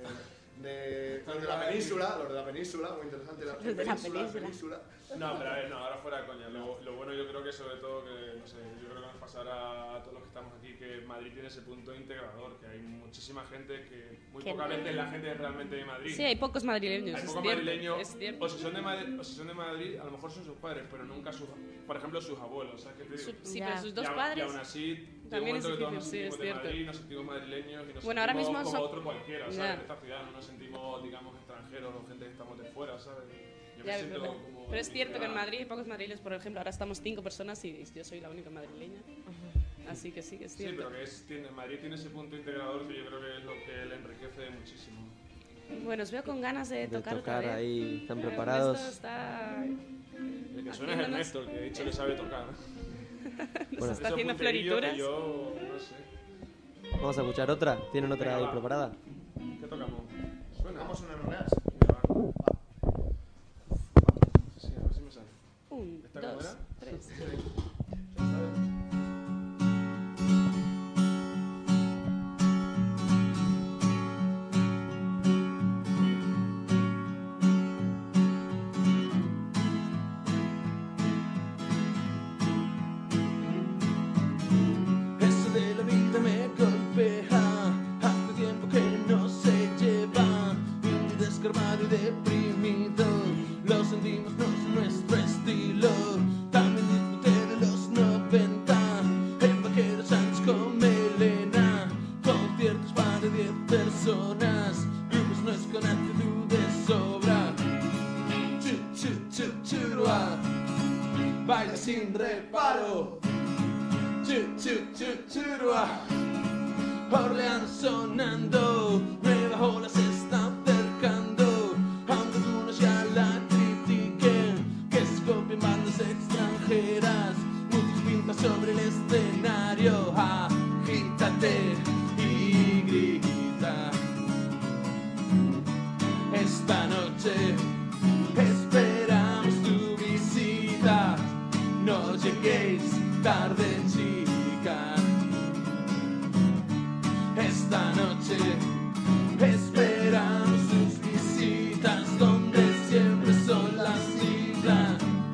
de los de la península, muy interesante. Los de la península. No, pero a ver, ahora fuera de coña. Lo bueno yo creo que sobre todo que, no sé, yo creo que nos pasará a todos los que estamos aquí que Madrid tiene ese punto integrador, que hay muchísima gente que muy Que poca no. veces la gente es realmente de Madrid. Sí, hay pocos madrileños, Hay es pocos cierto, madrileños, es cierto. o si son de Madrid, a lo mejor son sus padres, pero nunca por ejemplo, sus abuelos, ¿sabes qué te digo? Sí, Ya. pero sus dos Y padres... aún así, de también un momento es que todos nos difícil, sí, sentimos es de cierto. Madrid, nos sentimos madrileños y nos Bueno, ahora sentimos mismo como son- otro cualquiera, ¿sabes? Ya. En esta ciudad no nos sentimos, digamos, extranjeros o gente que estamos de fuera, ¿sabes? Yo me Ya, siento pero, como... pero es cierto que en integrado. Madrid hay pocos madrileños, por ejemplo, ahora estamos 5 personas y yo soy la única madrileña. Así que sí, que es Sí, cierto. pero Madrid tiene ese punto integrador que yo creo que es lo que le enriquece muchísimo. Bueno, os veo con ganas de tocar otra vez. ahí, ¿están Ernesto preparados? está... El que suena es Haciéndonos- Ernesto, el que he dicho que sabe tocar. Nos Bueno. está Esos haciendo punterillos florituras. que yo, no sé. Vamos a escuchar otra. ¿Tienen otra Venga, ahí va. preparada? ¿Qué tocamos? ¿Suena? vamos a unas novelas. Venga, va. Sí, a ver si me sale. 1, ¿Esta cómo 2, era? 3. Eso de la vida me golpea, hace tiempo que no se lleva, y descarmado y deprimido, los sentimos no son nuestro estilo, también disfruté de sobre el escenario, agítate y grita. Esta noche esperamos tu visita. No lleguéis tarde, chica. Esta noche esperamos tus visitas, donde siempre son las citas.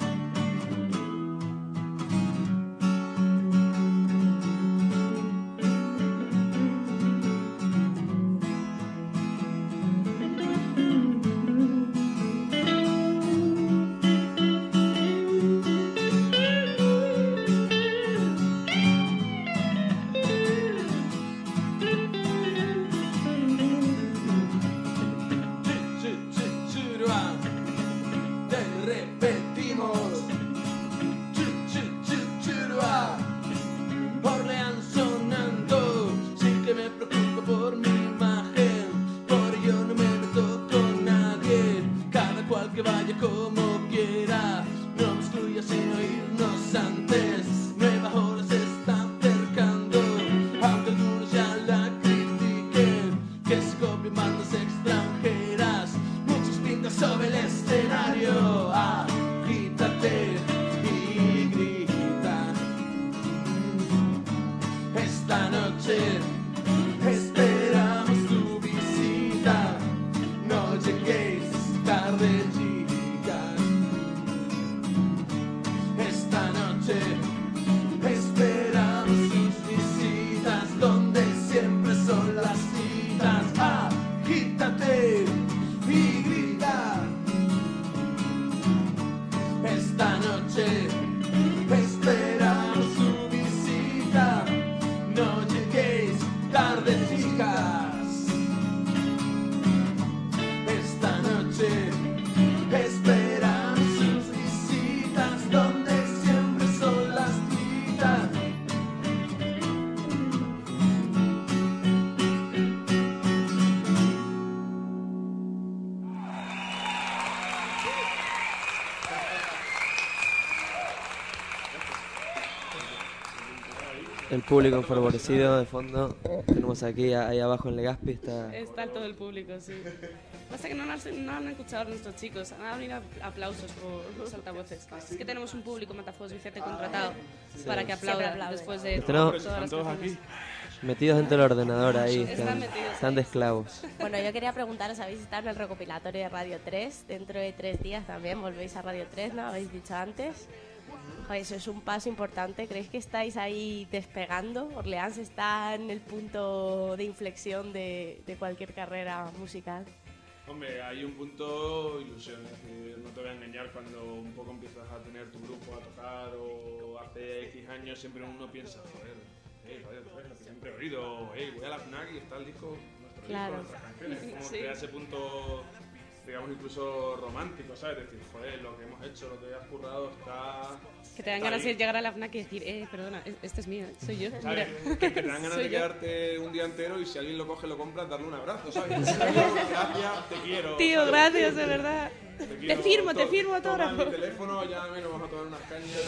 El público enfervorecido de fondo. Tenemos aquí, ahí abajo en Legazpi, está todo el público, sí. Pasa que no han escuchado a nuestros chicos. Han dado venir aplausos por los altavoces. Es que tenemos un público Matafuegos Vicente contratado para que aplauda después de todas las canciones. Metidos dentro del ordenador ahí, están de esclavos. Bueno, yo quería preguntaros, habéis estado en el recopilatorio de Radio 3, dentro de 3 días también volvéis a Radio 3, ¿no? Habéis dicho antes. Joder, eso es un paso importante. ¿Creéis que estáis ahí despegando? Orleans está en el punto de inflexión de cualquier carrera musical. Hombre, hay un punto ilusión, es decir, no te voy a engañar, cuando un poco empiezas a tener tu grupo a tocar o hace X años siempre uno piensa, joder, Radio 3, lo que siempre he oído, voy a la FNAC y está el disco, nuestro disco, nuestras canciones, como crea ese punto, digamos, incluso romántico, ¿sabes? Decir, joder, lo que hemos hecho, lo que has currado está... Que te dan ganas de llegar a la FNAC y decir, perdona, este es mío, soy yo. ¿Sabes? Que te dan ganas de quedarte un día entero y si alguien lo coge, lo compra, darle un abrazo, ¿sabes? Gracias, te quiero. Tío, ¿sabes? Gracias, de verdad. Te firmo autógrafo. Toma mi teléfono, llámame, nos vamos a tomar unas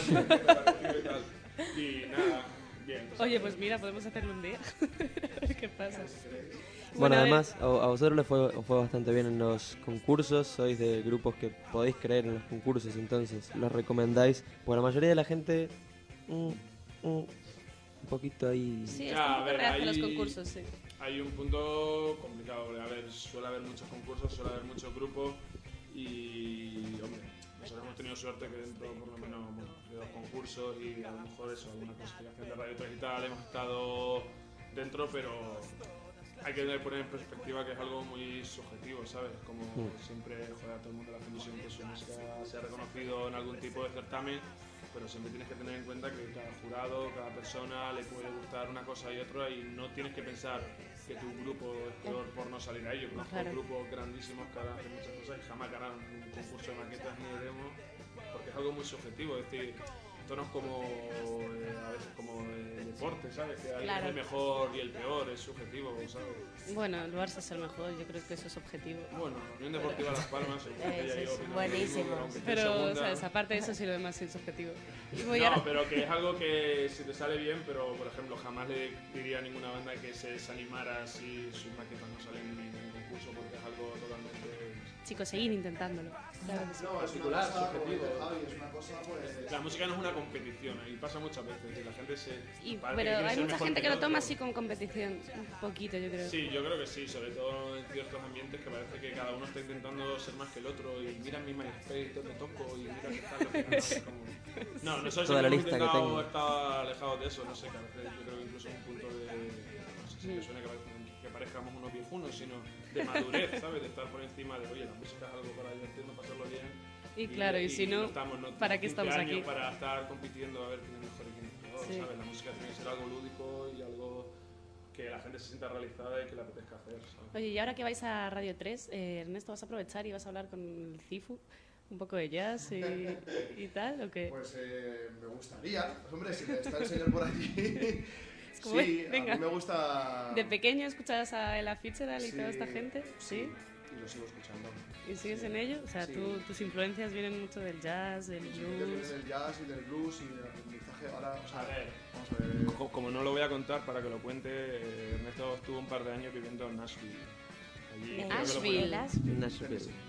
cañas y tal. Y nada, bien. Oye, pues mira, podemos hacerlo un día. A ver qué pasa. Bueno, además, a vosotros les fue bastante bien en los concursos, sois de grupos que podéis creer en los concursos, entonces los recomendáis, porque la mayoría de la gente un poquito ahí... Sí, está muy reacia los concursos, sí. Hay un punto complicado, a ver, suele haber muchos concursos, suele haber muchos grupos y, hombre, nosotros hemos tenido suerte que dentro, por lo menos, de los concursos y a lo mejor eso, alguna clasificación de Radio 3 y tal, hemos estado dentro, pero... Hay que poner en perspectiva que es algo muy subjetivo, ¿sabes? Como siempre, joder, a todo el mundo le hace ilusión que su música sea reconocido en algún tipo de certamen, pero siempre tienes que tener en cuenta que cada jurado, cada persona le puede gustar una cosa y otra y no tienes que pensar que tu grupo es peor por no salir a ello. Conozco grupos grandísimos que ahora hacen muchas cosas y jamás ganaron un concurso de maquetas ni de demos porque es algo muy subjetivo, es decir, tonos como a veces como de importe, ¿sabes? Que alguien Claro. es el mejor y el peor, es subjetivo, ¿sabes? Bueno, el Barça es el mejor, yo creo que eso es objetivo. Bueno, Unión Deportiva Las Palmas, según que Eso ya es yo buenísimo. Pero, ¿sabes? Aparte de eso, sí, lo demás sí es objetivo. Y voy No, ahora- pero que es algo que si te sale bien, pero por ejemplo jamás le diría a ninguna banda que se desanimara si sus maquetas no salen en ningún concurso porque es algo totalmente... Chicos, seguir intentándolo. Claro que sí. No, es particular, una cosa, subjetivo. como dice Javi, es una cosa, pues... La música no es una competición, y pasa muchas veces, y la gente se... Y- parece pero quiere hay ser mucha mejor gente que lo otro. toma así con competición, un poquito yo creo. Sí, yo creo que sí, sobre todo en ciertos ambientes que parece que cada uno está intentando ser más que el otro y mira mi MySpace, te toco y mira qué tal lo que es como... No, nosotros Toda la siempre hemos lista que intentado tengo. estar alejados de eso, no sé, que a veces yo creo que incluso un punto de... No sé si me suena que parezcamos unos viejunos, sino de madurez, ¿sabes? De estar por encima de, oye, la música es algo para divertirnos, pasarlo bien. Y claro, y si no, estamos, ¿para qué 15 estamos años aquí? Para estar compitiendo a ver quién es mejor y quién es peor, Sí. ¿sabes? La música tiene que ser algo lúdico y algo que la gente se sienta realizada y que le apetezca hacer, ¿sabes? Oye, y ahora que vais a Radio 3, Ernesto, ¿vas a aprovechar y vas a hablar con el Cifu? ¿Un poco de jazz y tal? ¿O qué? Pues me gustaría, pues, hombre, si está el señor por allí. Es como, Sí, venga. a mí me gusta. ¿De pequeño escuchabas a Ella Fitzgerald y Sí, toda esta gente? Sí, y lo sigo escuchando. ¿Y sigues en ello? O sea, Sí. tus influencias vienen mucho del jazz, del Viene blues. del jazz y del blues y del aprendizaje. Ahora, o sea, A ver. vamos a ver. Como no lo voy a contar para que lo cuente, Ernesto estuvo un par de años viviendo en Nashville. Allí, En creo que lo Nashville. ponen- Nashville. Sí,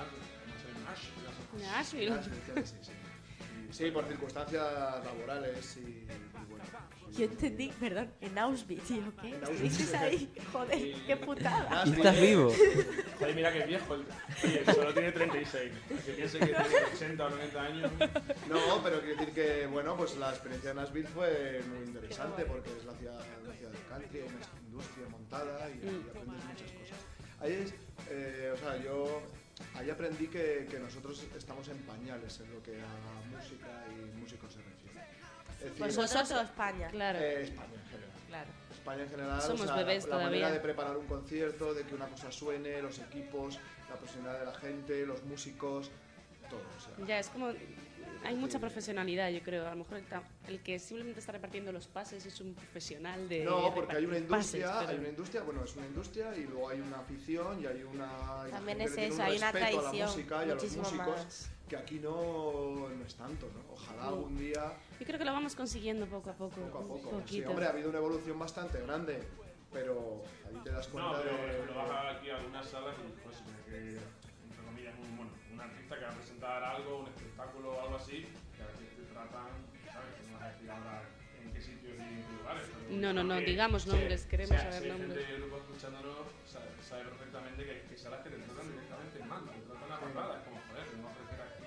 Nashville. Nashville. Sí, sí. Sí, por circunstancias laborales y bueno. Yo entendí, perdón, en Auschwitz, tío, ¿qué? En Auschwitz. ¿Dices ahí? Joder, qué putada. ¿Y estás vivo? Joder, mira que viejo. Oye, solo tiene 36. Que piense que tiene 80 o 90 años. No, pero quiero decir que, bueno, pues la experiencia en Nashville fue muy interesante porque es la ciudad del country, hay una industria montada y aprendes muchas cosas. Ahí es, o sea, yo ahí aprendí que nosotros estamos en pañales en lo que a música y músicos se refiere. Es decir, Vosotros o España. Claro, España en general. Claro. España en general, Somos o sea, bebés la manera todavía. de preparar un concierto, de que una cosa suene, los equipos, la profesionalidad de la gente, los músicos, todo. O sea, ya es como... Hay mucha profesionalidad, yo creo. A lo mejor el que simplemente está repartiendo los pases es un profesional de... no, porque hay una repartir pases, industria, pero- hay una industria, bueno, es una industria y luego hay una afición y hay una... y la También gente es le tiene eso, un hay una respeto a la tradición música y a los muchísimo músicos más. que aquí no es tanto, ¿no? Ojalá algún día, Yo creo que lo vamos consiguiendo poco a poco. poco a un poco. Sí, poquito. hombre, ha habido una evolución bastante grande, pero ahí te das cuenta No, pero de... por ejemplo, vas aquí a algunas salas y pues que, entre comillas, un artista que va a presentar algo, un espectáculo o algo así, que a veces te tratan, ¿sabes? Que no vas a decir ahora en qué sitios ni en qué lugares. Pero No, que digamos nombres, queremos saber si hay nombres. gente del grupo escuchándonos, sabe perfectamente que hay salas que te tratan directamente mal, te tratan a patadas, como joder, te voy a ofrecer aquí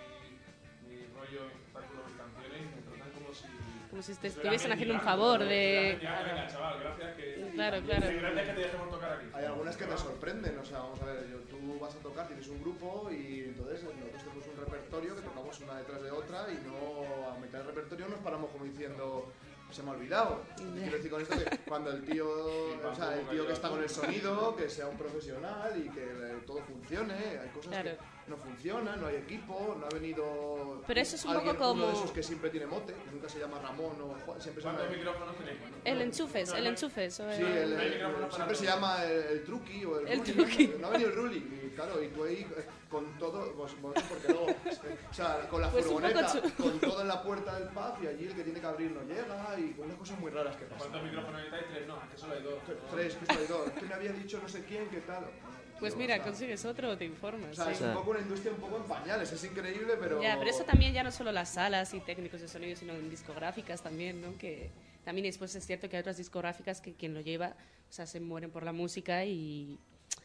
mi rollo, mi espectáculo, mis canciones y me tratan como si... Como si te estuvieran estuviesen haciendo un mendigando, favor ¿sabes? de... Venga, chaval, gracias que... Claro. Gracias que te dejemos tocar aquí. Hay algunas que te sorprenden, o sea, vamos a ver, tú vas a tocar, tienes un grupo y entonces nosotros tenemos un repertorio que tocamos una detrás de otra y no a mitad del repertorio nos paramos como diciendo se me ha olvidado. Quiero decir con esto que cuando el tío, o sea, el tío que está con el sonido, que sea un profesional y que todo funcione, hay cosas Claro. que no funcionan, no hay equipo, no ha venido Pero eso es un alguien, poco como- uno de esos que siempre tiene mote, que nunca se llama Ramón o Juan, siempre se llama... ¿Cuántos micrófonos tenéis? El enchufes. No Sí, hay micrófonos para siempre se todos. llama el truqui o el El ruli. truqui. No ha venido el ruli. Y claro, y tú ahí con todo, porque luego, o sea, con la Pues un poco furgoneta, con todo en la puerta del pub y allí el que tiene que abrir no llega y con unas cosas muy raras que pasan. ¿Cuántos micrófonos necesitáis? 3, no, es que solo hay 2. Tres, que hay dos. Que me había dicho no sé quién, qué tal. Pues Tío, mira, o sea, consigues otro o te informas. O sea, es sí. un poco una industria un poco en pañales, es increíble, pero... Ya, pero eso también ya no solo las salas y técnicos de sonido, sino en discográficas también, ¿no? Que también después es cierto que hay otras discográficas que quien lo lleva, o sea, se mueren por la música y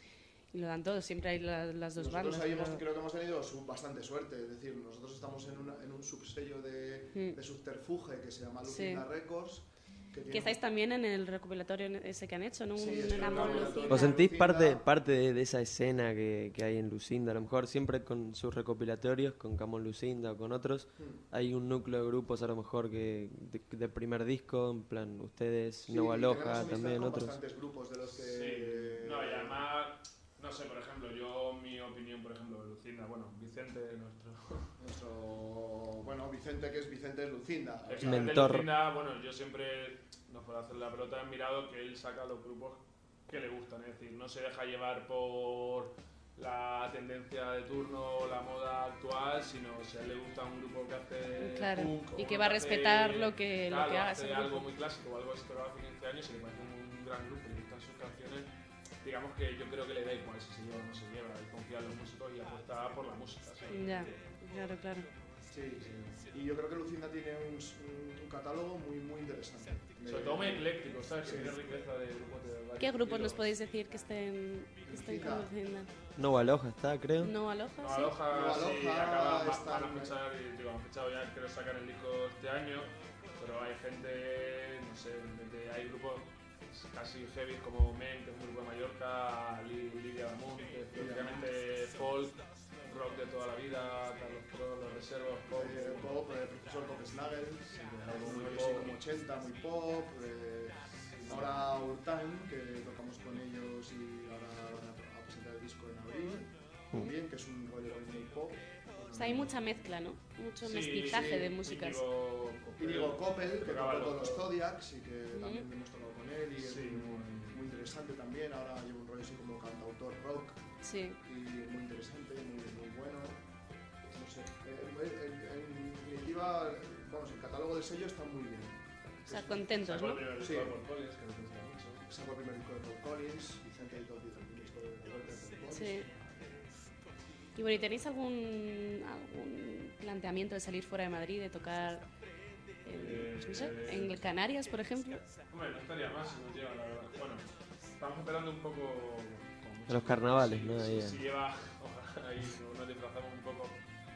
lo dan todo. Siempre hay las dos Nosotros bandas. ahí pero- creo que hemos tenido bastante suerte, es decir, nosotros estamos en un subsello de subterfuge que se llama Lucinda Records. Que Que estáis también en el recopilatorio ese que han hecho, ¿no? Sí, Un- es en un Amor recopilatorio. Lucinda. ¿Os sentís Lucinda. parte de esa escena que hay en Lucinda? A lo mejor siempre con sus recopilatorios, con Camón Lucinda o con otros, hay un núcleo de grupos a lo mejor que de primer disco, en plan ustedes, Sí, Nova y Loja, tenemos amistad también con otros. bastantes grupos de los que... Sí. No, y además, no sé, por ejemplo, yo, mi opinión, por ejemplo, de Lucinda, bueno, Vicente, nuestro... Bueno, Vicente, que es Vicente Lucinda. el cantante Mentor. Lucinda, bueno, yo siempre, nos puede hacer la pelota en mirado que él saca los grupos que le gustan, es decir, no se deja llevar por la tendencia de turno, la moda actual, sino si a él le gusta un grupo que hace Claro, punk, y o que va a respetar lo que claro, haga hace ese algo grupo. muy clásico o algo que se tocaba hace 15 años y le parece un gran grupo y le gustan sus canciones, digamos que yo creo que le da igual si se lleva o no se lleva, él confía en los músicos y apuesta por la música. ¿Sí? Ya, claro. Sí, sí. Y yo creo que Lucinda tiene un catálogo muy interesante. Sobre todo muy ecléctico, ¿sabes? Que tiene riqueza de grupos de varios ¿Qué grupos nos estilos. podéis decir que estén con Lucinda? Nova Loja está, creo. No Aloha, No, sí. Aloha, Nueva sí, Aloha van a están- fichar, y digo, han fichado ya, creo sacar el disco este año, pero hay gente, no sé, hay grupos casi heavy como Men, que es un grupo de Mallorca, Lidia Damun, que es prácticamente folk, rock de toda la vida, Carlos Pro, Los Reservos, pop, Pop, profesor Pop Snagel, algo muy muy pop. como 80, muy pop. Ahora Urtime, que tocamos con ellos y ahora van a presentar el disco en abril, también, que es un rollo muy pop. O sea, hay mucha mezcla, ¿no? Mucho Sí, mestizaje sí, de músicas. Inigo Coppel, que tocaba tocó con los dos. Zodiacs y que también hemos tocado con él y es Sí, muy interesante también. Ahora lleva un rollo así como cantautor rock Sí. y muy interesante, muy bueno. No sé, en definitiva, vamos, el catálogo del sello está muy bien. O sea, contentos, Sacó el ¿no? primer disco Sí. de Paul Collins, que me gusta mucho. Sacó el primer disco de Paul Collins, Vicente editó el disco de Paul Collins. Sí. Y bueno, ¿y tenéis algún planteamiento de salir fuera de Madrid, de tocar pues no sé, en Canarias, por ejemplo? Hombre, no estaría más si nos lleva, la verdad. Bueno, estamos esperando un poco... A los carnavales, ¿no? Ahí, Si lleva, ojalá, ahí nos disfrazamos un poco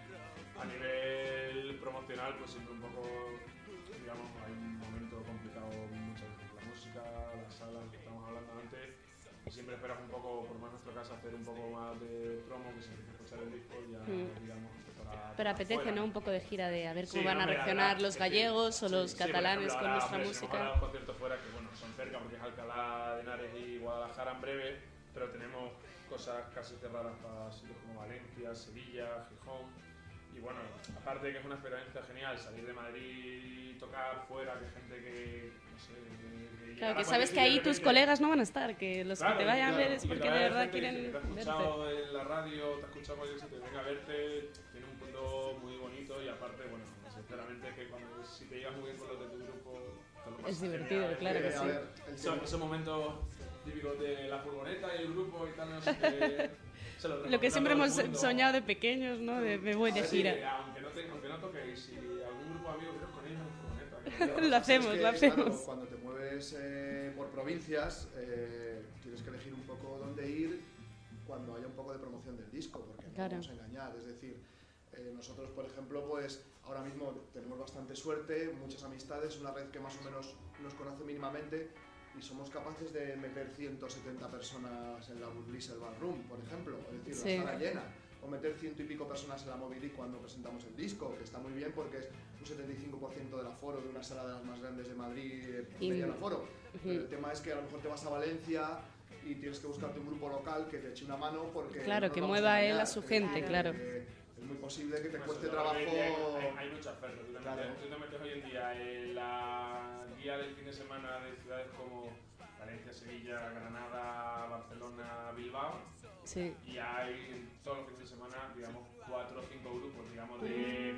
a nivel promocional, pues siempre un poco, digamos, hay un momento complicado muchas veces con la música, las salas que estamos hablando antes, y siempre esperas un poco, por más en nuestro caso, hacer un poco más de promo, que se empiece a escuchar el disco y ya, digamos, para Pero apetece, fuera. ¿no? Un poco de gira de a ver cómo Sí, van a hombre, reaccionar ahora, los es gallegos o decir, los sí, por catalanes ejemplo, con ahora, nuestra hombre, música. Si nos los conciertos fuera, que bueno, son cerca porque es Alcalá de Henares y Guadalajara en breve, pero tenemos cosas casi cerradas para sitios como Valencia, Sevilla, Gijón. Y bueno, aparte de que es una experiencia genial salir de Madrid y tocar fuera, que gente que, no sé... Claro, que sabes que ahí tus colegas no van a estar, que los que te vayan a ver es y que porque te de vaya verdad gente que quieren te ha verte. escuchado en la radio, te ha escuchado cualquier sitio, venga a verte, tiene un punto muy bonito y aparte, bueno, sinceramente que cuando si te llevas muy bien con los de tu grupo, te lo pasas Es divertido, genial. claro que sí. Son esos momentos típicos de la furgoneta y el grupo y tal, no sé qué. Lo que siempre hemos soñado de pequeños, ¿no? De me voy de gira. Aunque no toquéis, si algún grupo de amigos iros con ellos en furgoneta. Lo hacemos, lo hacemos. Claro, cuando te mueves por provincias, tienes que elegir un poco dónde ir cuando haya un poco de promoción del disco, porque no Claro. vamos a engañar. Es decir, nosotros, por ejemplo, pues ahora mismo tenemos bastante suerte, muchas amistades, una red que más o menos nos conoce mínimamente y somos capaces de meter 170 personas en la Budliesel Ballroom, por ejemplo, es decir, Sí. la sala llena. O meter 100 y pico personas en la Moby cuando presentamos el disco, que está muy bien porque es un 75% del aforo de una sala de las más grandes de Madrid, Y- mediano aforo. Pero el tema es que a lo mejor te vas a Valencia y tienes que buscarte un grupo local que te eche una mano porque... Claro, no que nos vamos mueva a él engañar. a su gente, claro. Es muy posible que te Pues cueste eso, trabajo... hoy en día hay mucha oferta. Claro. Tú te metes hoy en día en la guía del fin de semana de ciudades como Valencia, Sevilla, Granada, Barcelona, Bilbao. Sí. Y hay todos los fines de semana, digamos, 4 o 5 grupos, digamos, de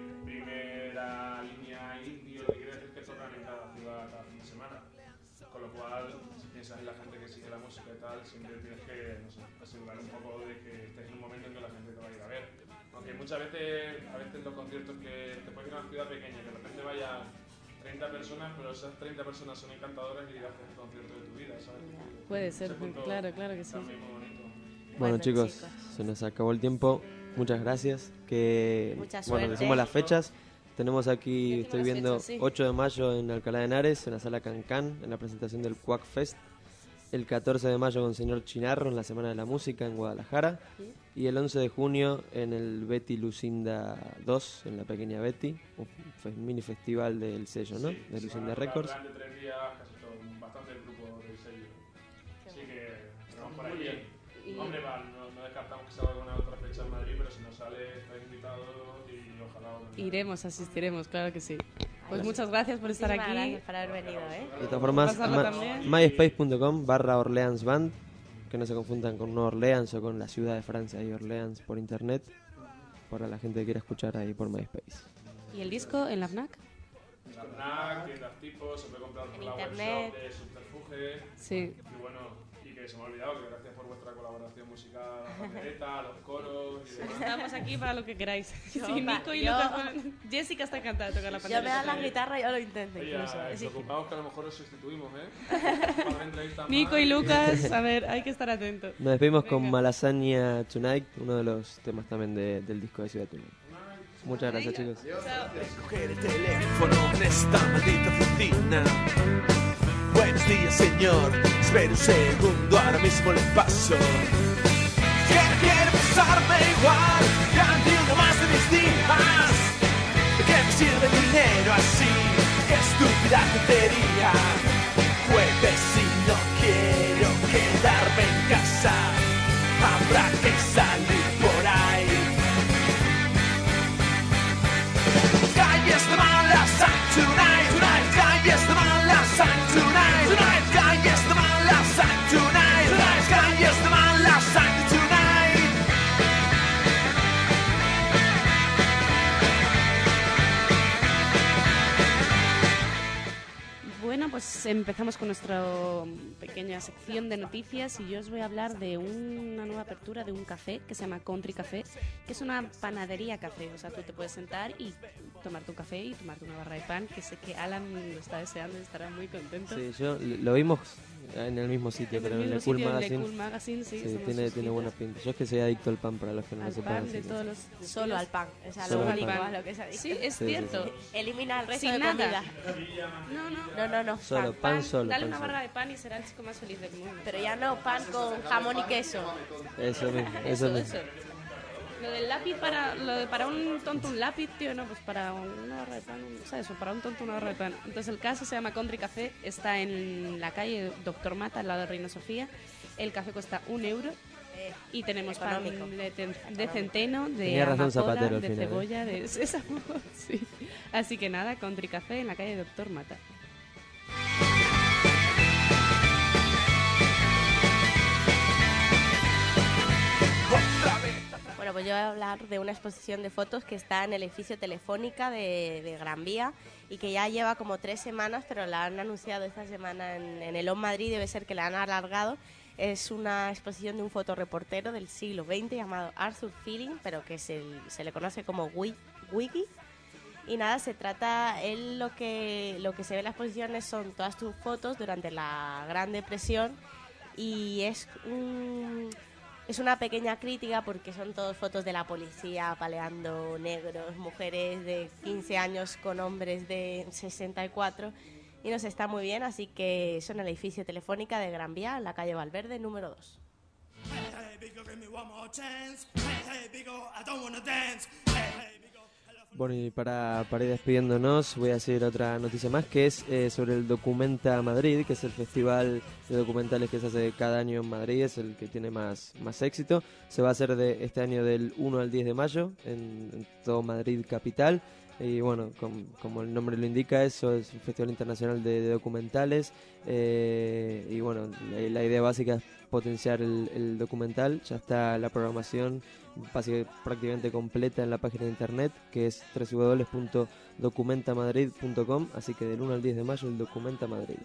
primera línea indie, lo que quiere decir que tocan en cada ciudad cada fin de semana. Con lo cual, si piensas en la gente que sigue la música y tal, siempre tienes que, no sé, asegurar un poco de que estés en un momento en que la gente te va a ir a ver. Aunque muchas veces, los conciertos que te puedes ir a una ciudad pequeña, que de repente vaya 30 personas, pero esas 30 personas son encantadoras y haces el concierto de tu vida, ¿sabes? Puede ser, Ese punto claro que sí. también muy bonito. Bueno, chicos, se nos acabó el tiempo. Muchas gracias. Que, Mucha bueno, suerte. decimos las fechas. Tenemos aquí, Decimos estoy las viendo, fechas, sí. 8 de mayo en Alcalá de Henares, en la sala Cancán, en la presentación del Quack Fest. El 14 de mayo con Señor Chinarro en la Semana de la Música en Guadalajara. Y el 11 de junio en el Betty Lucinda 2, en la Pequeña Betty, un mini festival del sello, ¿no? Sí, De se Lucinda van a tocar Records. durante 3 días, casi todo, bastante el grupo del sello. Así que estamos por Muy ahí. Y- Hombre, no descartamos que salga alguna otra fecha en Madrid, pero si no sale, estáis invitados y ojalá... Iremos, asistiremos, claro que sí. Pues muchas gracias por estar Muchísimas aquí. gracias por haber venido, ¿eh? De todas formas, Pasarlo también. myspace.com/Orleans que no se confundan con Nueva Orleans o con la ciudad de Francia y Orleans por internet, para la gente que quiera escuchar ahí por MySpace. ¿Y el disco en la FNAC? FNAC, tiendas tipo, se puede comprar por En la internet. webshop de Subterfuge. Sí. Y bueno, y que se me ha olvidado que gracias por vuestra colaboración musical a la pandereta, a los coros y demás. Estamos aquí para lo que queráis. Yo, Sí, Nico y yo- Lucas. Jessica está encantada de tocar la Yo me pandereta. dan la guitarra y yo lo intento Oye, incluso. así que- preocupaos que a lo mejor os sustituimos, ¿eh? Para entrevistas Nico más. y Lucas, a ver, hay que estar atentos. Nos despedimos con Venga. Malasaña Tonight, uno de los temas también del disco de Ciudad Tonight. Muchas gracias, chicos. Coger el teléfono en esta maldita oficina. Buenos días, señor. Espera un segundo, ahora mismo le paso. Que no quiero pasarme igual, ya entiendo más de mis días. ¿De qué me sirve el dinero así? ¡Qué estúpida tontería! Jueves si no quiero quedarme en casa, habrá que salir por ahí. Calles de Malasaña tonight, tonight. Calles de Malasaña tonight, tonight. Calles de Malasaña tonight, tonight. Calles de Malasaña tonight. Bueno, pues empezamos con nuestra pequeña sección de noticias y yo os voy a hablar de una nueva apertura de un café que se llama Country Café, que es una panadería café. O sea, tú te puedes sentar y tomarte un café y tomarte una barra de pan, que sé que Alan lo está deseando y estará muy contento. Sí, lo vimos en el mismo sitio, pero en el mismo Cool sitio, en Magazine. el Cool Magazine, sí, somos tiene suscritos buena pinta. Yo es que soy adicto al pan, para los que no al lo sepan. pan de todos los Solo al pan. O sea, Solo lo al único pan. a lo que se ha dicho. Sí, es Sí, cierto. sí, Elimina el resto Sin de nada. comida. No. No. Pan solo. Dale pan una solo. barra de pan y será el chico más feliz del mundo. Pero ya no pan con jamón y queso. Eso mismo, eso mismo. Lo del lápiz para un tonto un lápiz, tío, no, pues para una barra de pan, o sea, eso, para un tonto una barra de pan. Entonces el caso se llama Country Café, está en la calle Doctor Mata, al lado de Reina Sofía. El café cuesta €1 y tenemos pan económico. de centeno, de Tenía razón amapola, Zapatero al de final, ¿eh? cebolla, de sésamo, sí. Así que nada, Country Café en la calle Doctor Mata. Bueno, pues yo voy a hablar de una exposición de fotos que está en el edificio Telefónica de Gran Vía y que ya lleva como 3 semanas, pero la han anunciado esta semana en el On Madrid, debe ser que la han alargado. Es una exposición de un fotoreportero del siglo XX llamado Arthur Feeling, pero que se le conoce como Wiki. Y nada, se trata, él lo que se ve en la exposición son todas tus fotos durante la Gran Depresión y es una pequeña crítica porque son todas fotos de la policía apaleando negros, mujeres de 15 años con hombres de 64 y nos está muy bien, así que eso en el edificio Telefónica de Gran Vía, en la calle Valverde, número 2. Bueno, y para ir despidiéndonos, voy a hacer otra noticia más, que es sobre el Documenta Madrid, que es el festival de documentales que se hace cada año en Madrid, es el que tiene más éxito. Se va a hacer este año del 1 al 10 de mayo en todo Madrid capital. Y bueno, como el nombre lo indica, eso es un festival internacional de documentales. Y bueno, la idea básica es potenciar el documental. Ya está la programación prácticamente completa en la página de internet, que es www.documentamadrid.com. Así que del 1 al 10 de mayo el Documenta Madrid.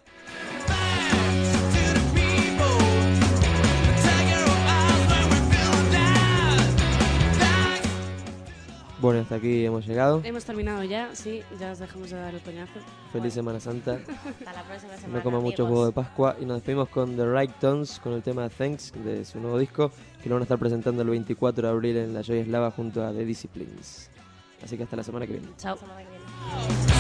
Bueno, hasta aquí hemos llegado. Hemos terminado ya, sí, ya os dejamos de dar el coñazo. Feliz Semana Santa. Hasta la próxima semana. No coma mucho huevo de Pascua. Y nos despedimos con The Right Tones, con el tema Thanks, de su nuevo disco, que lo van a estar presentando el 24 de abril en la Joy Eslava junto a The Disciplines. Así que hasta la semana que viene. Chao. Hasta la semana que viene.